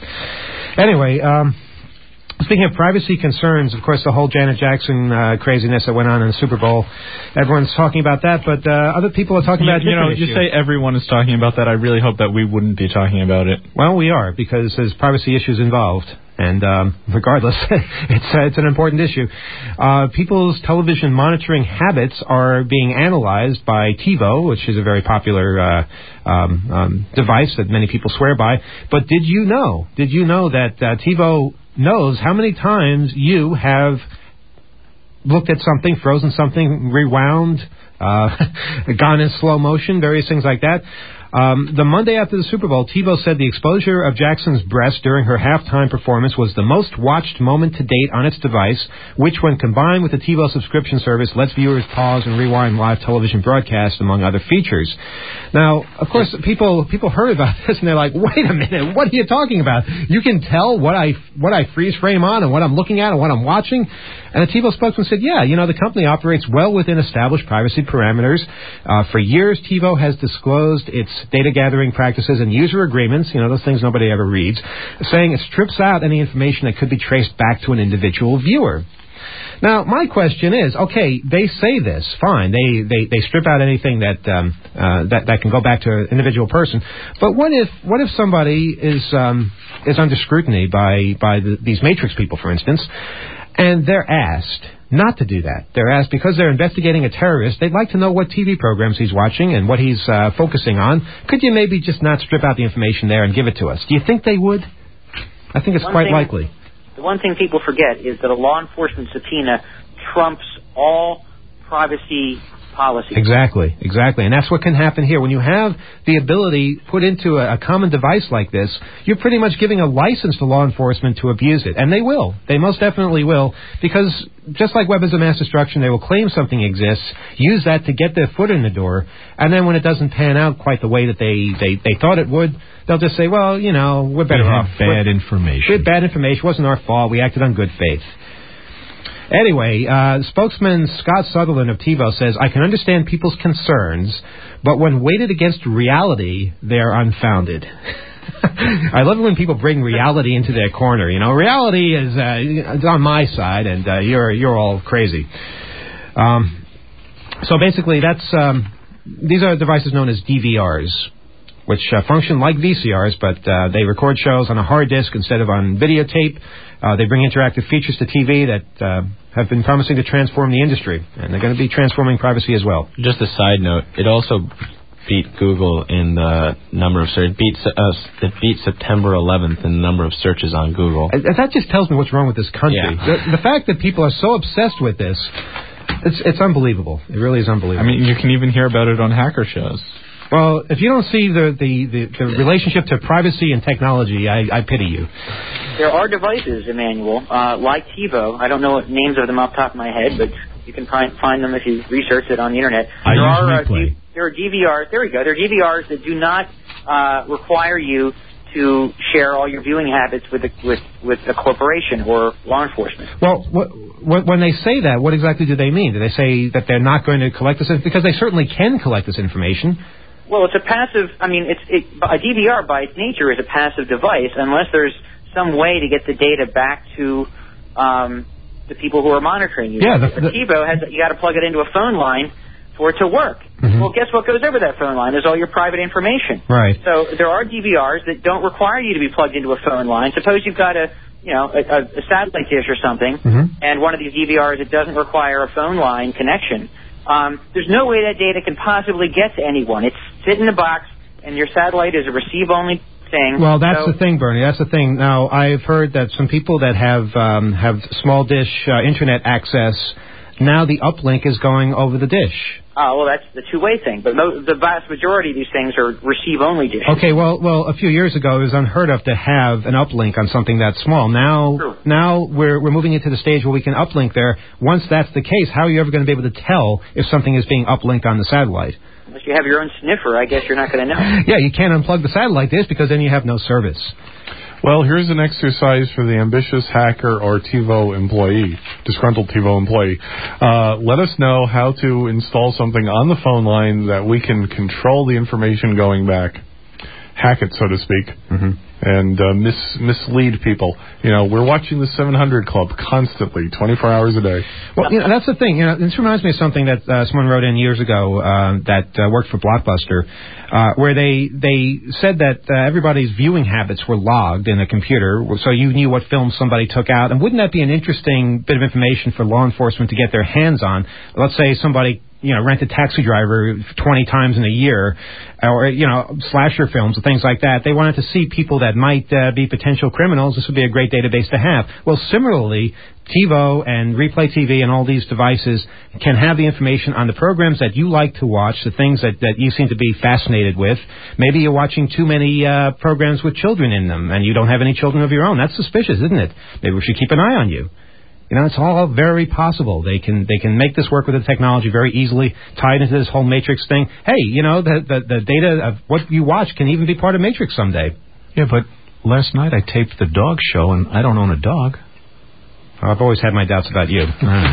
Anyway, um, speaking of privacy concerns, of course, the whole Janet Jackson uh, craziness that went on in the Super Bowl, everyone's talking about that, but uh, other people are talking you, about you know, different you issues. say everyone is talking about that. I really hope that we wouldn't be talking about it. Well, we are, because there's privacy issues involved. And um, regardless, it's uh, it's an important issue. Uh, people's television monitoring habits are being analyzed by TiVo, which is a very popular uh, um, um, device that many people swear by. But did you know, did you know that uh, TiVo knows how many times you have looked at something, frozen something, rewound, uh, gone in slow motion, various things like that? Um, the Monday after the Super Bowl, TiVo said the exposure of Jackson's breast during her halftime performance was the most watched moment to date on its device, which, when combined with the TiVo subscription service, lets viewers pause and rewind live television broadcasts, among other features. Now, of course, people people heard about this and they're like, "Wait a minute, what are you talking about? You can tell what I what I freeze frame on and what I'm looking at and what I'm watching." And the TiVo spokesman said, "Yeah, you know, the company operates well within established privacy parameters. Uh, for years, TiVo has disclosed its data gathering practices and user agreements, you know, those things nobody ever reads, saying it strips out any information that could be traced back to an individual viewer." Now, my question is, okay, they say this, fine. They they, they strip out anything that um, uh, that that can go back to an individual person. But what if what if somebody is um, is under scrutiny by by the, these Matrix people, for instance, and they're asked not to do that? They're asked because they're investigating a terrorist. They'd like to know what T V programs he's watching and what he's uh, focusing on. Could you maybe just not strip out the information there and give it to us? Do you think they would? I think it's One quite thing- likely. The one thing people forget is that a law enforcement subpoena trumps all privacy policies. Exactly, exactly. And that's what can happen here. When you have the ability put into a, a common device like this, you're pretty much giving a license to law enforcement to abuse it. And they will. They most definitely will. Because just like weapons of mass destruction, they will claim something exists, use that to get their foot in the door, and then when it doesn't pan out quite the way that they, they, they thought it would, they'll just say, well, you know, we're better We off. had bad We're- information. We had bad information. It wasn't our fault. We acted on good faith. Anyway, uh, spokesman Scott Sutherland of TiVo says, "I can understand people's concerns, but when weighted against reality, they are unfounded." I love it when people bring reality into their corner. You know, reality is uh, it's on my side, and uh, you're you're all crazy. Um, so basically, that's um, these are devices known as D V Rs, which uh, function like V C Rs, but uh, they record shows on a hard disk instead of on videotape. Uh, they bring interactive features to T V that uh, have been promising to transform the industry, and they're going to be transforming privacy as well. Just a side note, it also beat Google in the number of search. It beat, uh, it beat September eleventh in the number of searches on Google. And that just tells me what's wrong with this country. Yeah. The, the fact that people are so obsessed with this, it's it's unbelievable. It really is unbelievable. I mean, you can even hear about it on hacker shows. Well, if you don't see the, the, the, the relationship to privacy and technology, I, I pity you. There are devices, Emmanuel, uh, like TiVo. I don't know what names of them off the top of my head, but you can find, find them if you research it on the internet. I there use are uh, Replay. D- there are D V Rs. There we go. There are D V Rs that do not uh, require you to share all your viewing habits with a, with with a corporation or law enforcement. Well, what, what, when they say that, what exactly do they mean? Do they say that they're not going to collect this? Because they certainly can collect this information. Well, it's a passive. I mean, it's it, a D V R by its nature is a passive device, unless there's some way to get the data back to um, the people who are monitoring you. Yeah, the, the, the TiVo has you got to plug it into a phone line for it to work. Mm-hmm. Well, guess what goes over that phone line is all your private information. Right. So there are D V Rs that don't require you to be plugged into a phone line. Suppose you've got a you know a, a satellite dish or something, mm-hmm. and one of these D V Rs that doesn't require a phone line connection. Um, there's no way that data can possibly get to anyone. It's sit in a box, and your satellite is a receive-only thing. Well, that's so, the thing, Bernie. That's the thing. Now, I've heard that some people that have um, have small dish uh, internet access, now the uplink is going over the dish. Oh, well, that's the two-way thing. But mo- the vast majority of these things are receive-only dishes. Okay, well, well, a few years ago, it was unheard of to have an uplink on something that small. Now, True. now we're we're moving into the stage where we can uplink there. Once that's the case, how are you ever going to be able to tell if something is being uplinked on the satellite? Unless you have your own sniffer, I guess you're not going to know. Yeah, you can't unplug the satellite dish because then you have no service. Well, here's an exercise for the ambitious hacker or TiVo employee, disgruntled TiVo employee. Uh, let us know how to install something on the phone line that we can control the information going back, hack it, so to speak, mm-hmm. and uh, mis- mislead people. You know, we're watching the seven hundred Club constantly, twenty-four hours a day. Well, you know, that's the thing. You know, this reminds me of something that uh, someone wrote in years ago uh, that uh, worked for Blockbuster, uh, where they they said that uh, everybody's viewing habits were logged in a computer, so you knew what films somebody took out. And wouldn't that be an interesting bit of information for law enforcement to get their hands on? Let's say somebody, you know, rent a Taxi Driver twenty times in a year, or, you know, slasher films and things like that. They wanted to see people that might uh, be potential criminals. This would be a great database to have. Well, similarly, TiVo and Replay T V and all these devices can have the information on the programs that you like to watch, the things that, that you seem to be fascinated with. Maybe you're watching too many uh, programs with children in them, and you don't have any children of your own. That's suspicious, isn't it? Maybe we should keep an eye on you. You know, it's all very possible. They can they can make this work with the technology very easily, tie it into this whole Matrix thing. Hey, you know, the, the the data of what you watch can even be part of Matrix someday. Yeah, but last night I taped the dog show, and I don't own a dog. I've always had my doubts about you.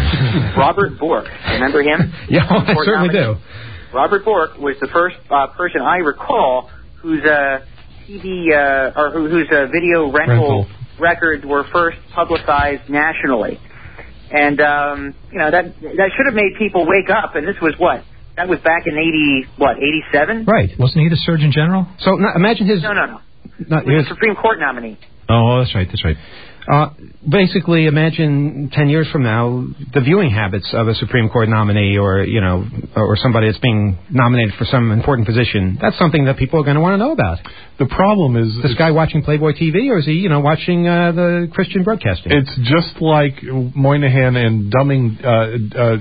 Robert Bork, remember him? Yeah, I certainly do. Robert Bork was the first uh, person I recall whose uh, T V uh, or who, whose uh, video rental. rental. records were first publicized nationally. And, um, you know, that that should have made people wake up. And this was what? That was back in eighty, what, eighty-seven? Right. Wasn't he the Surgeon General? So now, imagine his... No, no, no. no He was the Supreme Court nominee. Oh, that's right, that's right. Uh, basically, imagine ten years from now the viewing habits of a Supreme Court nominee, or you know, or somebody that's being nominated for some important position. That's something that people are going to want to know about. The problem is this guy watching Playboy T V, or is he, you know, watching uh, the Christian broadcasting? It's just like Moynihan and dumbing, uh, uh,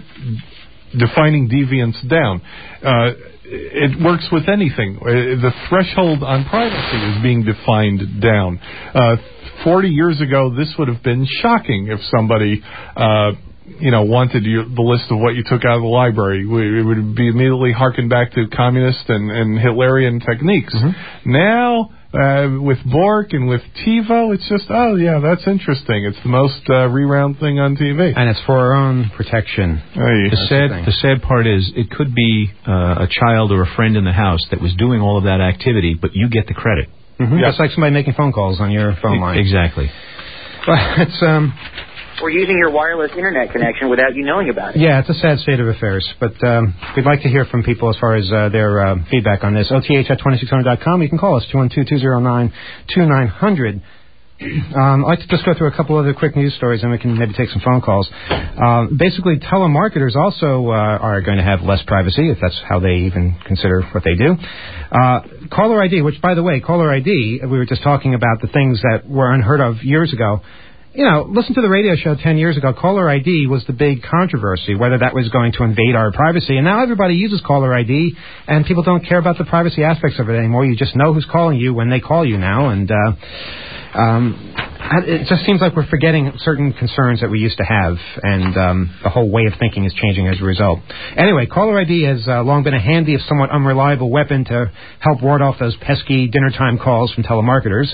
defining deviance down. Uh, It works with anything. The threshold on privacy is being defined down. Uh, Forty years ago, this would have been shocking if somebody, uh, you know, wanted you, the list of what you took out of the library. It would be immediately harkened back to communist and, and Hitlerian techniques. Mm-hmm. Now, uh, with Bork and with TiVo, it's just, oh, yeah, that's interesting. It's the most uh, rewound thing on T V. And it's for our own protection. Hey, the sad the, the sad part is it could be uh, a child or a friend in the house that was doing all of that activity, but you get the credit. Mm-hmm. Yeah. That's like somebody making phone calls on your phone line. Exactly. Well, it's um. Or using your wireless internet connection without you knowing about it. Yeah, it's a sad state of affairs. But um, we'd like to hear from people as far as uh, their uh, feedback on this. O T H at twenty-six hundred dot com. You can call us, two one two, two zero nine, two nine zero zero. Um, I'd like to just go through a couple other quick news stories, and we can maybe take some phone calls. Uh, basically, telemarketers also uh, are going to have less privacy, if that's how they even consider what they do. Uh, caller I D, which, by the way, caller I D, we were just talking about the things that were unheard of years ago. you know, listen to the radio show ten years ago. Caller I D was the big controversy, whether that was going to invade our privacy. And now everybody uses caller I D, and people don't care about the privacy aspects of it anymore. You just know who's calling you when they call you now. And uh, um, it just seems like we're forgetting certain concerns that we used to have, and um, the whole way of thinking is changing as a result. Anyway, caller I D has uh, long been a handy, if somewhat unreliable weapon to help ward off those pesky dinner-time calls from telemarketers.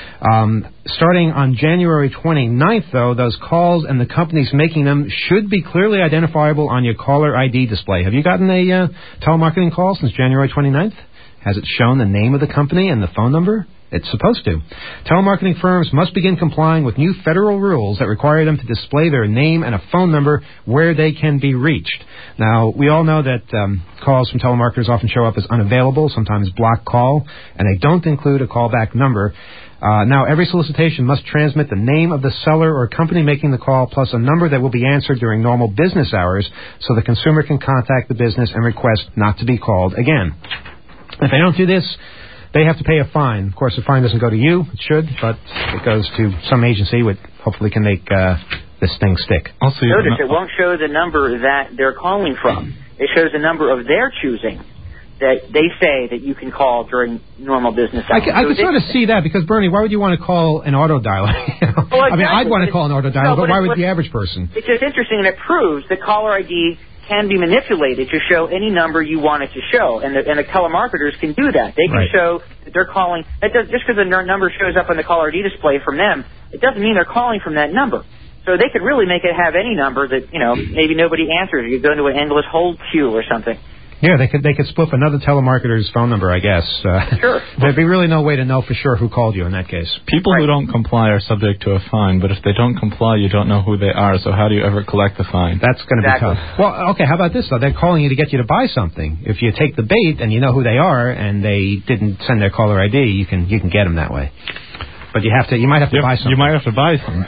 Um, starting on January twenty-ninth, though, those calls and the companies making them should be clearly identifiable on your caller I D display. Have you gotten a uh, telemarketing call since January twenty-ninth? Has it shown the name of the company and the phone number? It's supposed to. Telemarketing firms must begin complying with new federal rules that require them to display their name and a phone number where they can be reached. Now, we all know that um, calls from telemarketers often show up as unavailable, sometimes block call, and they don't include a callback number. Uh, now, every solicitation must transmit the name of the seller or company making the call, plus a number that will be answered during normal business hours, so the consumer can contact the business and request not to be called again. If they don't do this, they have to pay a fine. Of course, the fine doesn't go to you. It should, but it goes to some agency which hopefully can make uh, this thing stick. Also, notice it won't show the number that they're calling from. It shows the number of their choosing that they say that you can call during normal business hours. I can, I can sort of see that, because, Bernie, why would you want to call an auto dialer? you know? well, exactly. I mean, I'd want to call an auto dialer, no, but, but why would the average person? It's just interesting, and it proves that caller I D can be manipulated to show any number you want it to show, and the, and the telemarketers can do that. They can right. show that they're calling. That does, just because the number shows up on the caller I D display from them, it doesn't mean they're calling from that number. So they could really make it have any number that, you know, maybe nobody answers. You go into an endless hold queue or something. Yeah, they could they could spoof another telemarketer's phone number, I guess. Uh, sure. There'd be really no way to know for sure who called you in that case. People right. who don't comply are subject to a fine, but if they don't comply, you don't know who they are, so how do you ever collect the fine? That's going to exactly. be tough. Well, okay, how about this, though? They're calling you to get you to buy something. If you take the bait and you know who they are and they didn't send their caller I D, you can you can get them that way. But you have to. You might have to you, buy something. You might have to buy something.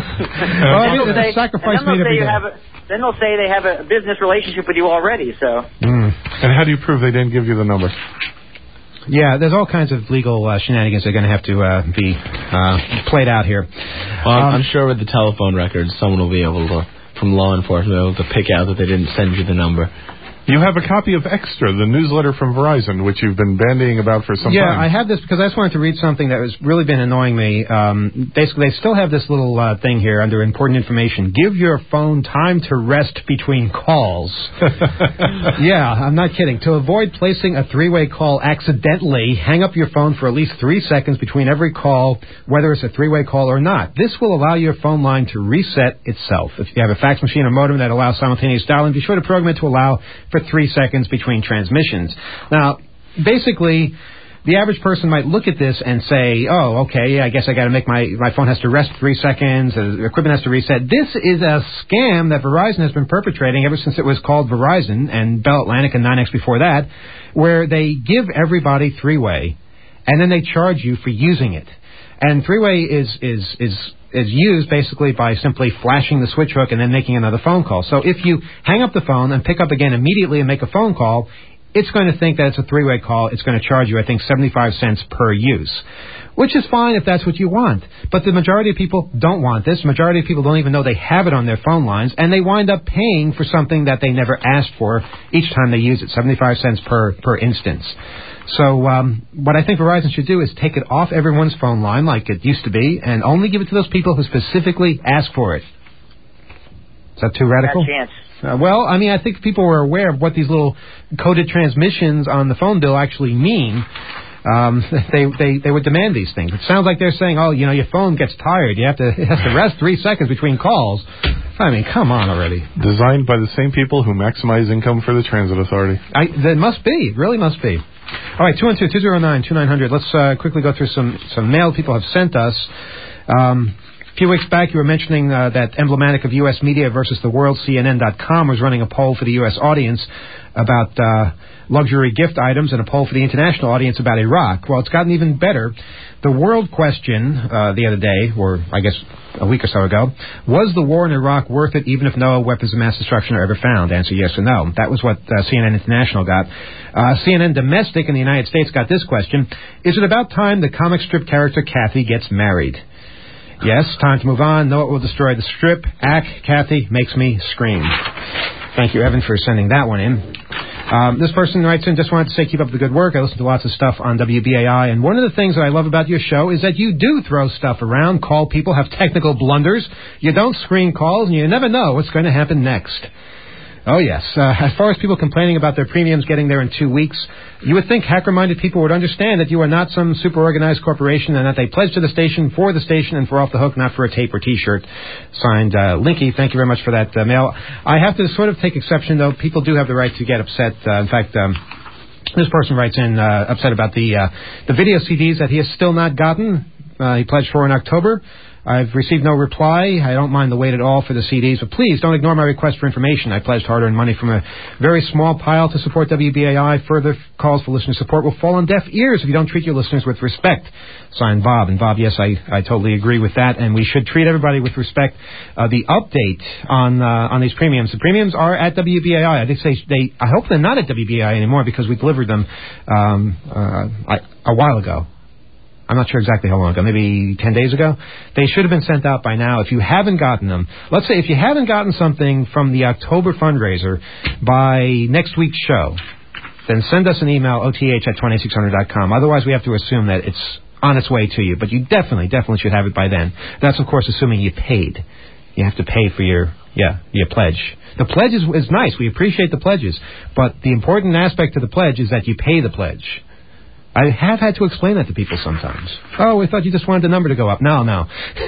well, I mean, it's a sacrifice made every day. Then they'll say they have a business relationship with you already. So. Mm. And how do you prove they didn't give you the number? Yeah, there's all kinds of legal uh, shenanigans that are going to have to uh, be uh, played out here. Well, um, I'm sure with the telephone records, someone will be able to, from law enforcement, able to pick out that they didn't send you the number. You have a copy of Extra, the newsletter from Verizon, which you've been bandying about for some yeah, time. Yeah, I have this because I just wanted to read something that has really been annoying me. Um, basically, they still have this little uh, thing here under important information. Give your phone time to rest between calls. yeah, I'm not kidding. To avoid placing a three-way call accidentally, hang up your phone for at least three seconds between every call, whether it's a three-way call or not. This will allow your phone line to reset itself. If you have a fax machine or modem that allows simultaneous dialing, be sure to program it to allow for three seconds between transmissions. Now, basically, the average person might look at this and say, oh, okay, yeah, I guess I got to make my, my phone has to rest three seconds, the equipment has to reset. This is a scam that Verizon has been perpetrating ever since it was called Verizon and Bell Atlantic and nine X before that, where they give everybody three-way, and then they charge you for using it. And three-way is is is is used basically by simply flashing the switch hook and then making another phone call. So if you hang up the phone and pick up again immediately and make a phone call, it's going to think that it's a three-way call. It's going to charge you, I think, seventy-five cents per use, which is fine if that's what you want. But the majority of people don't want this. The majority of people don't even know they have it on their phone lines, and they wind up paying for something that they never asked for each time they use it, seventy-five cents per, per instance. So um, what I think Verizon should do is take it off everyone's phone line like it used to be and only give it to those people who specifically ask for it. Is that too radical? That chance. Uh, well, I mean, I think people were aware of what these little coded transmissions on the phone bill actually mean. Um, they, they they would demand these things. It sounds like they're saying, oh, you know, your phone gets tired. You have to it has to rest three seconds between calls. I mean, come on already. Designed by the same people who maximize income for the Transit Authority. I, that must be. It really must be. All right, two one two, two zero nine, two nine zero zero. Let's uh, quickly go through some, some mail people have sent us. Um, a few weeks back, you were mentioning uh, that emblematic of U S media versus the world, C N N dot com was running a poll for the U S audience about uh, luxury gift items and a poll for the international audience about Iraq. Well, it's gotten even better. The world question uh, the other day, or I guess a week or so ago, was the war in Iraq worth it even if no weapons of mass destruction are ever found? Answer yes or no. That was what uh, C N N International got. Uh, C N N Domestic in the United States got this question. Is it about time the comic strip character Kathy gets married? Yes, time to move on. No, it will destroy the strip. Ack, Kathy, makes me scream. Thank you, Evan, for sending that one in. Um, this person writes in, just wanted to say keep up the good work. I listen to lots of stuff on W B A I, and one of the things that I love about your show is that you do throw stuff around, call people, have technical blunders. You don't screen calls, and you never know what's going to happen next. Oh, yes. Uh, as far as people complaining about their premiums getting there in two weeks, you would think hacker-minded people would understand that you are not some super-organized corporation and that they pledge to the station for the station and for Off the Hook, not for a tape or T-shirt. Signed, uh, Linky. Thank you very much for that uh, mail. I have to sort of take exception, though. People do have the right to get upset. Uh, in fact, um, this person writes in uh, upset about the uh, the video C Ds that he has still not gotten. Uh, he pledged for in October. I've received no reply. I don't mind the wait at all for the C Ds, but please don't ignore my request for information. I pledged hard-earned money from a very small pile to support W B A I. Further calls for listener support will fall on deaf ears if you don't treat your listeners with respect. Signed, Bob. And Bob, yes, I, I totally agree with that, and we should treat everybody with respect. Uh, the update on uh, on these premiums. The premiums are at W B A I. I think they, they I hope they're not at W B A I anymore because we delivered them um, uh, I, a while ago. I'm not sure exactly how long ago, maybe ten days ago. They should have been sent out by now. If you haven't gotten them, let's say if you haven't gotten something from the October fundraiser by next week's show, then send us an email, O T H at twenty-six hundred dot com. Otherwise, we have to assume that it's on its way to you. But you definitely, definitely should have it by then. That's, of course, assuming you paid. You have to pay for your, yeah, your pledge. The pledge is, is nice. We appreciate the pledges. But the important aspect of the pledge is that you pay the pledge. I have had to explain that to people sometimes. Oh, we thought you just wanted the number to go up. No, no.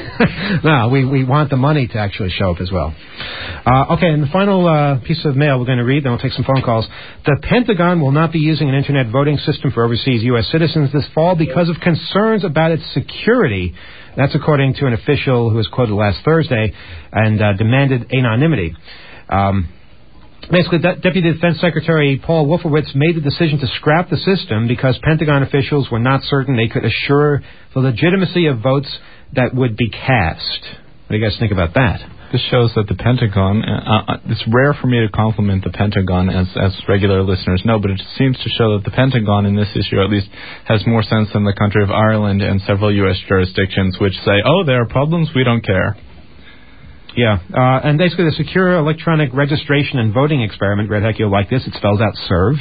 no, we, we want the money to actually show up as well. Uh, okay, and the final uh, piece of mail we're going to read, then we'll take some phone calls. The Pentagon will not be using an Internet voting system for overseas U S citizens this fall because of concerns about its security. That's according to an official who was quoted last Thursday and uh, demanded anonymity. Um Basically, De- Deputy Defense Secretary Paul Wolfowitz made the decision to scrap the system because Pentagon officials were not certain they could assure the legitimacy of votes that would be cast. What do you guys think about that? This shows that the Pentagon, uh, it's rare for me to compliment the Pentagon, as, as regular listeners know, but it seems to show that the Pentagon in this issue at least has more sense than the country of Ireland and several U S jurisdictions which say, oh, there are problems, we don't care. Yeah, uh, and basically the Secure Electronic Registration and Voting Experiment, Red Heck, you'll like this, it spells out SERV.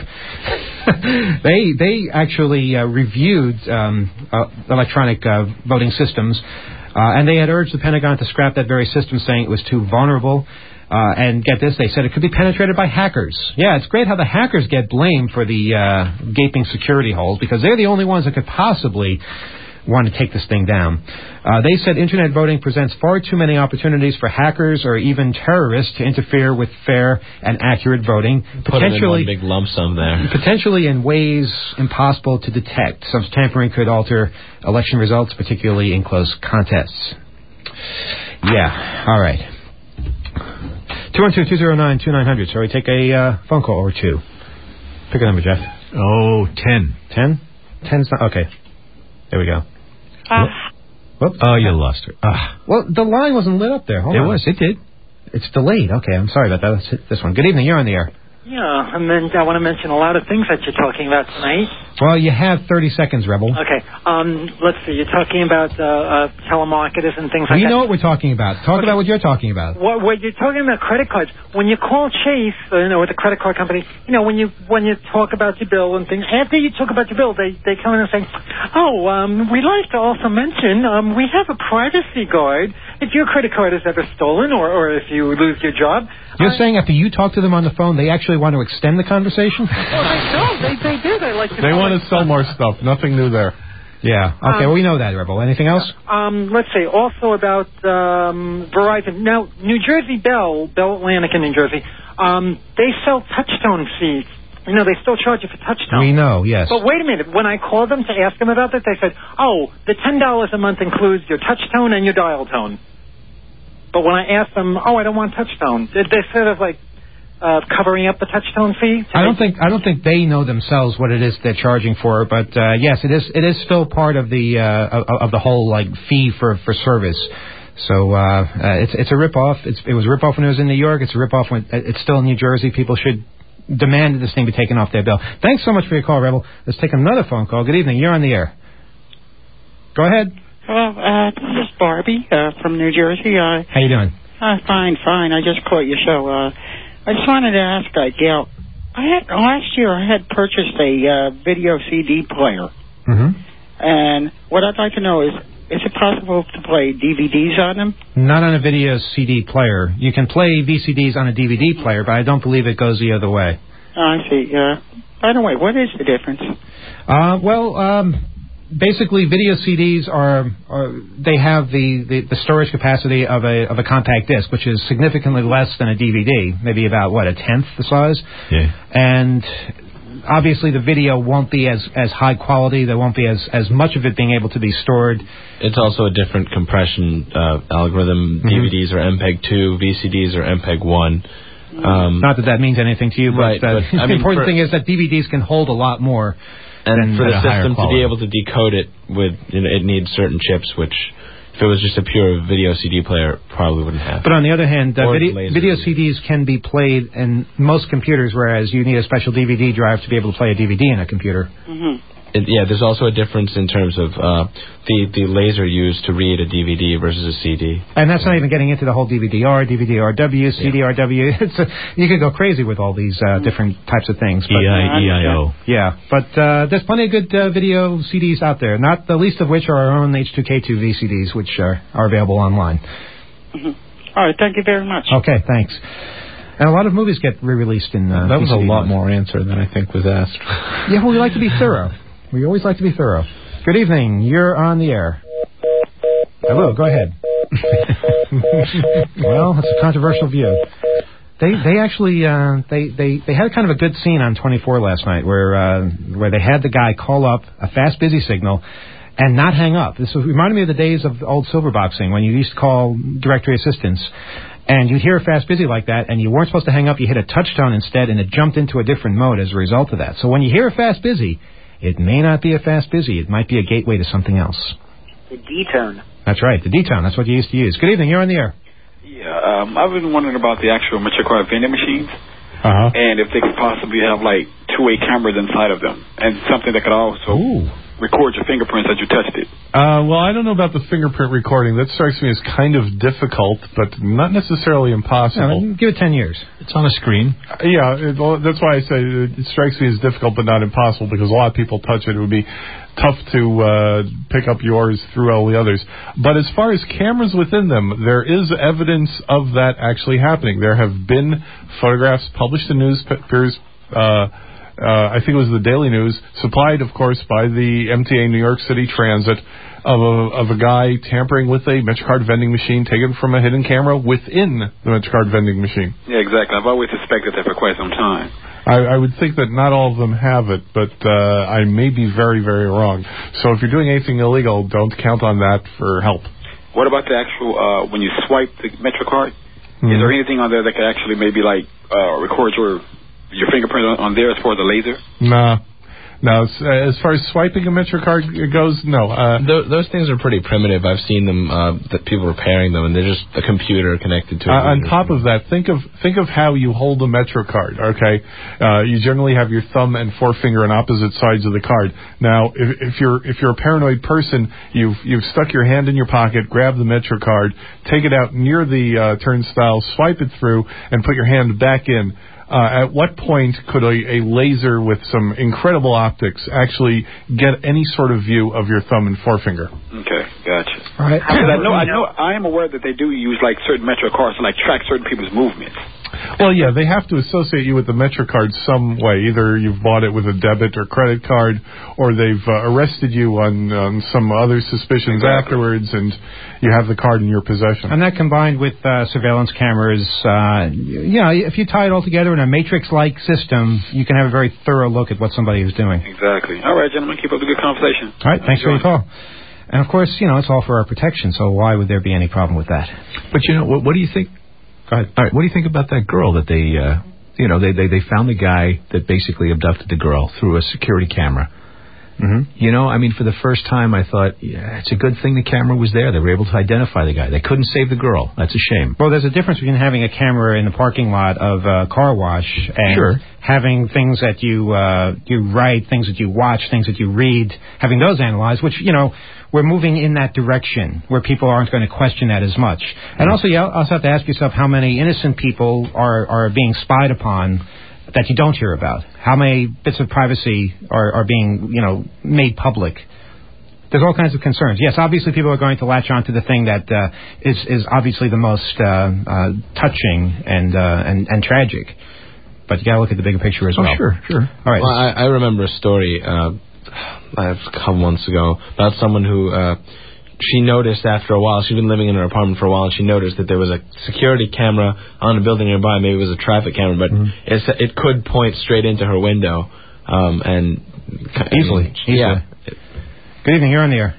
they they actually uh, reviewed um, uh, electronic uh, voting systems, uh, and they had urged the Pentagon to scrap that very system, saying it was too vulnerable. Uh, and get this, they said it could be penetrated by hackers. Yeah, it's great how the hackers get blamed for the uh, gaping security holes, because they're the only ones that could possibly want to take this thing down. Uh, they said Internet voting presents far too many opportunities for hackers or even terrorists to interfere with fair and accurate voting. Put it in one big lump sum there. Potentially in ways impossible to detect. Such tampering could alter election results, particularly in close contests. Yeah, all right. two one two, two zero nine, two nine hundred. Shall we take a uh, phone call or two? Pick a number, Jeff. Oh, ten. Ten? Ten's not... Okay. There we go. Uh, Whoops. Oh, you lost her. Ah. Well, the line wasn't lit up there. Hold it on. was. It did. It's delayed. Okay, I'm sorry about that. Let's hit this one. Good evening. You're on the air. Yeah, and then I want to mention a lot of things that you're talking about tonight. Well, you have thirty seconds, Rebel. Okay. Um, let's see. You're talking about uh, uh, telemarketers and things like we that. We know what we're talking about. Talk okay. about what you're talking about. What, what you're talking about credit cards. When you call Chase, uh, you know, with the credit card company, you know, when you when you talk about your bill and things, after you talk about your bill, they, they come in and say, oh, um, we'd like to also mention um, we have a privacy guard. If your credit card is ever stolen or, or if you lose your job. You're uh, saying after you talk to them on the phone, they actually want to extend the conversation? Well, they don't. They, they do. They like to They want to sell more stuff. Nothing new there. Yeah. Okay, um, well, we know that, Rebel. Anything else? Um, let's see. Also about um, Verizon. Now, New Jersey Bell, Bell Atlantic in New Jersey, um, they sell touchtone fees. You know, they still charge you for touchtone. We know, yes. But wait a minute. When I called them to ask them about that, they said, oh, the ten dollars a month includes your touchtone and your dial tone. But when I asked them, oh, I don't want touchtone, they're sort of like uh, covering up the touchtone fee. I don't think I don't think they know themselves what it is they're charging for. But uh, yes, it is it is still part of the uh, of, of the whole like fee for, for service. So uh, uh, it's it's a ripoff. It's it was a ripoff when it was in New York. It's a ripoff when it's still in New Jersey. People should demand that this thing be taken off their bill. Thanks so much for your call, Rebel. Let's take another phone call. Good evening. You're on the air. Go ahead. Hello, uh, this is Barbie uh, from New Jersey. Uh, How you doing? uh, fine, fine. I just caught your show. Uh, I just wanted to ask uh, Gail. I had last year I had purchased a uh, video C D player, Mm-hmm. and what I'd like to know is, is it possible to play D V Ds on them? Not on a video C D player. You can play V C Ds on a D V D player, but I don't believe it goes the other way. Oh, I see. Uh, by the way, what is the difference? Uh, well, um, basically, video C Ds are, are they have the, the, the storage capacity of a of a compact disc, which is significantly less than a D V D, maybe about what, a tenth the size. Yeah. And obviously, the video won't be as, as high quality. There won't be as, as much of it being able to be stored. It's also a different compression uh, algorithm. Mm-hmm. D V Ds are M P E G two, V C Ds are M P E G one. Um, Not that that means anything to you, but, right, uh, but I the mean, important for, thing is that D V Ds can hold a lot more. And for the system to quality. be able to decode it, with you know, it needs certain chips, which if it was just a pure video C D player, probably wouldn't have. But on the other hand, uh, Or video, laser video C Ds can be played in most computers, whereas you need a special D V D drive to be able to play a D V D in a computer. Mm-hmm. It, yeah, there's also a difference in terms of uh, the the laser used to read a D V D versus a C D. And that's not even getting into the whole D V D R, D V D R W, C D R W. It's a, you could go crazy with all these uh, different types of things. But, E I E I O. Yeah, but uh, there's plenty of good uh, video C Ds out there, not the least of which are our own H two K two V C Ds, which are, are available online. Mm-hmm. All right, thank you very much. Okay, thanks. And a lot of movies get re-released in uh, That was V C D a lot mode. more answer than I think was asked. Yeah, well, we like to be thorough. We always like to be thorough. Good evening. You're on the air. Hello. Go ahead. Well, that's a controversial view. They they actually uh, they, they they had kind of a good scene on twenty-four last night where uh, where they had the guy call up a fast busy signal and not hang up. This was, reminded me of the days of the old silver boxing when you used to call directory assistance. And you'd hear a fast busy like that, and you weren't supposed to hang up. You hit a touchtone instead, and it jumped into a different mode as a result of that. So when you hear a fast busy, it may not be a fast busy. It might be a gateway to something else. The D-tone. That's right, the D-tone. That's what you used to use. Good evening. You're on the air. Yeah, um, I've been wondering about the actual MetroCard vending machines, uh-huh. and if they could possibly have like two-way cameras inside of them, and something that could also Ooh. record your fingerprints that you touched it. Uh, well, I don't know about the fingerprint recording. That strikes me as kind of difficult, but not necessarily impossible. Yeah, give it ten years. It's on a screen. Uh, yeah, it, well, that's why I say it, it strikes me as difficult, but not impossible, because a lot of people touch it. It would be tough to uh, pick up yours through all the others. But as far as cameras within them, there is evidence of that actually happening. There have been photographs published in newspapers. Uh, Uh, I think it was the Daily News, supplied, of course, by the M T A New York City Transit, of a, of a guy tampering with a MetroCard vending machine taken from a hidden camera within the MetroCard vending machine. Yeah, exactly. I've always suspected that for quite some time. I, I would think that not all of them have it, but uh, I may be very, very wrong. So if you're doing anything illegal, don't count on that for help. What about the actual, uh, when you swipe the MetroCard, Mm-hmm. is there anything on there that could actually maybe, like, uh, record your your fingerprint on, on there as far as the laser? Nah. No, as far as swiping a MetroCard goes, no. Uh, Th- those things are pretty primitive. I've seen them, uh, that people repairing them, and they're just a computer connected to it. Uh, on top of that, think of think of how you hold a MetroCard, okay? Uh, you generally have your thumb and forefinger on opposite sides of the card. Now, if, if you're if you're a paranoid person, you've you've stuck your hand in your pocket, grab the MetroCard, take it out near the uh, turnstile, swipe it through, and put your hand back in. Uh, at what point could a, a laser with some incredible optics actually get any sort of view of your thumb and forefinger? Okay, gotcha. All right. Because I know, I know, I am aware that they do use like certain MetroCards to like track certain people's movements. Well, yeah, they have to associate you with the MetroCard some way. Either you've bought it with a debit or credit card, or they've uh, arrested you on, on some other suspicions Exactly. afterwards, and you have the card in your possession. And that combined with uh, surveillance cameras, uh, you know, if you tie it all together in a matrix-like system, you can have a very thorough look at what somebody is doing. Exactly. All right, gentlemen, keep up the good conversation. All right, thanks for your call. And, of course, you know, it's all for our protection, so why would there be any problem with that? But, you know, what, what do you think? Go ahead. All right, what do you think about that girl that they, uh, you know, they, they, they found the guy that basically abducted the girl through a security camera. Mm-hmm. You know, I mean, for the first time, I thought, yeah, it's a good thing the camera was there. They were able to identify the guy. They couldn't save the girl. That's a shame. Well, there's a difference between having a camera in the parking lot of a car wash and Sure. having things that you uh, you write, things that you watch, things that you read, having those analyzed, which, you know, we're moving in that direction where people aren't going to question that as much. And also, you also have to ask yourself how many innocent people are, are being spied upon that you don't hear about. How many bits of privacy are, are being, you know, made public? There's all kinds of concerns. Yes, obviously people are going to latch on to the thing that uh, is is obviously the most uh, uh, touching and, uh, and and tragic. But you got to look at the bigger picture as Oh, well. sure, sure. All right. Well, I, I remember a story uh, a couple months ago about someone who uh, she noticed after a while. She'd been living in her apartment for a while, and she noticed that there was a security camera on a building nearby. Maybe it was a traffic camera, but mm-hmm. it's, it could point straight into her window. Um, and Easily. I mean, yeah. Good evening. You're on the air.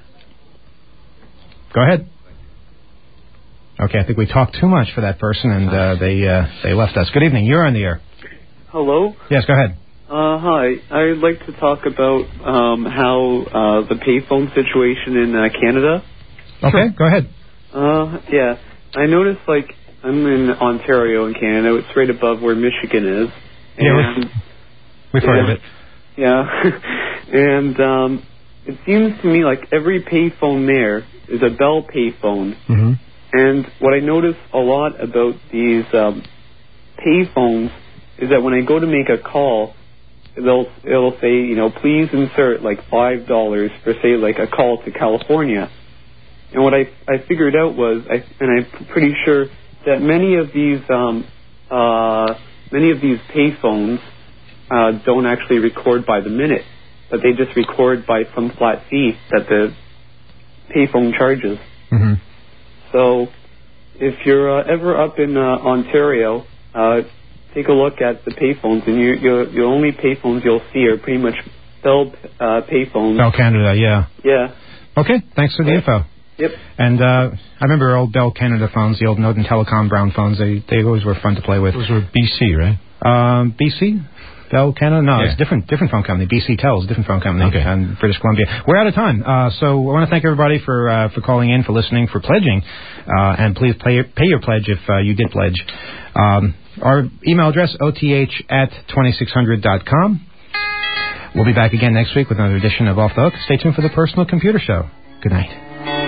Go ahead. Okay, I think we talked too much for that person, and uh, they uh, they left us. Good evening. You're on the air. Hello? Yes, go ahead. Uh, hi. I'd like to talk about um, how uh, the payphone situation in uh, Canada. Okay, go ahead. Uh, yeah. I noticed, like, I'm in Ontario in Canada. It's right above where Michigan is. Yeah, and, we've, we've heard of it. Yeah. and um, it seems to me like every payphone there is a Bell payphone. Mm-hmm. And what I notice a lot about these um, payphones is that when I go to make a call, they'll it'll say, you know, please insert like five dollars for, say, like a call to California. And what I I figured out was, I, and I'm pretty sure that many of these um, uh, many of these payphones uh, don't actually record by the minute, but they just record by some flat fee that the payphone charges. Mm-hmm. So if you're uh, ever up in uh, Ontario, uh, take a look at the payphones, and you, you, the only payphones you'll see are pretty much Bell uh, payphones. Bell Canada, yeah. Yeah. Okay, thanks for the info. Yep. And uh, I remember old Bell Canada phones, the old Northern Telecom brown phones. They they always were fun to play with. Those were B C, right? Um, B C? Bell Canada? No, Yeah. it's different different phone company. B C Tel is a different phone company Okay. in British Columbia. We're out of time, uh, so I want to thank everybody for uh, for calling in, for listening, for pledging, uh, and please pay your, pay your pledge if uh, you did pledge. Um, our email address, O T H at twenty-six hundred dot com. We'll be back again next week with another edition of Off the Hook. Stay tuned for the Personal Computer Show. Good night.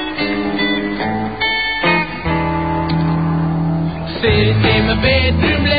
Sit in my bedroom.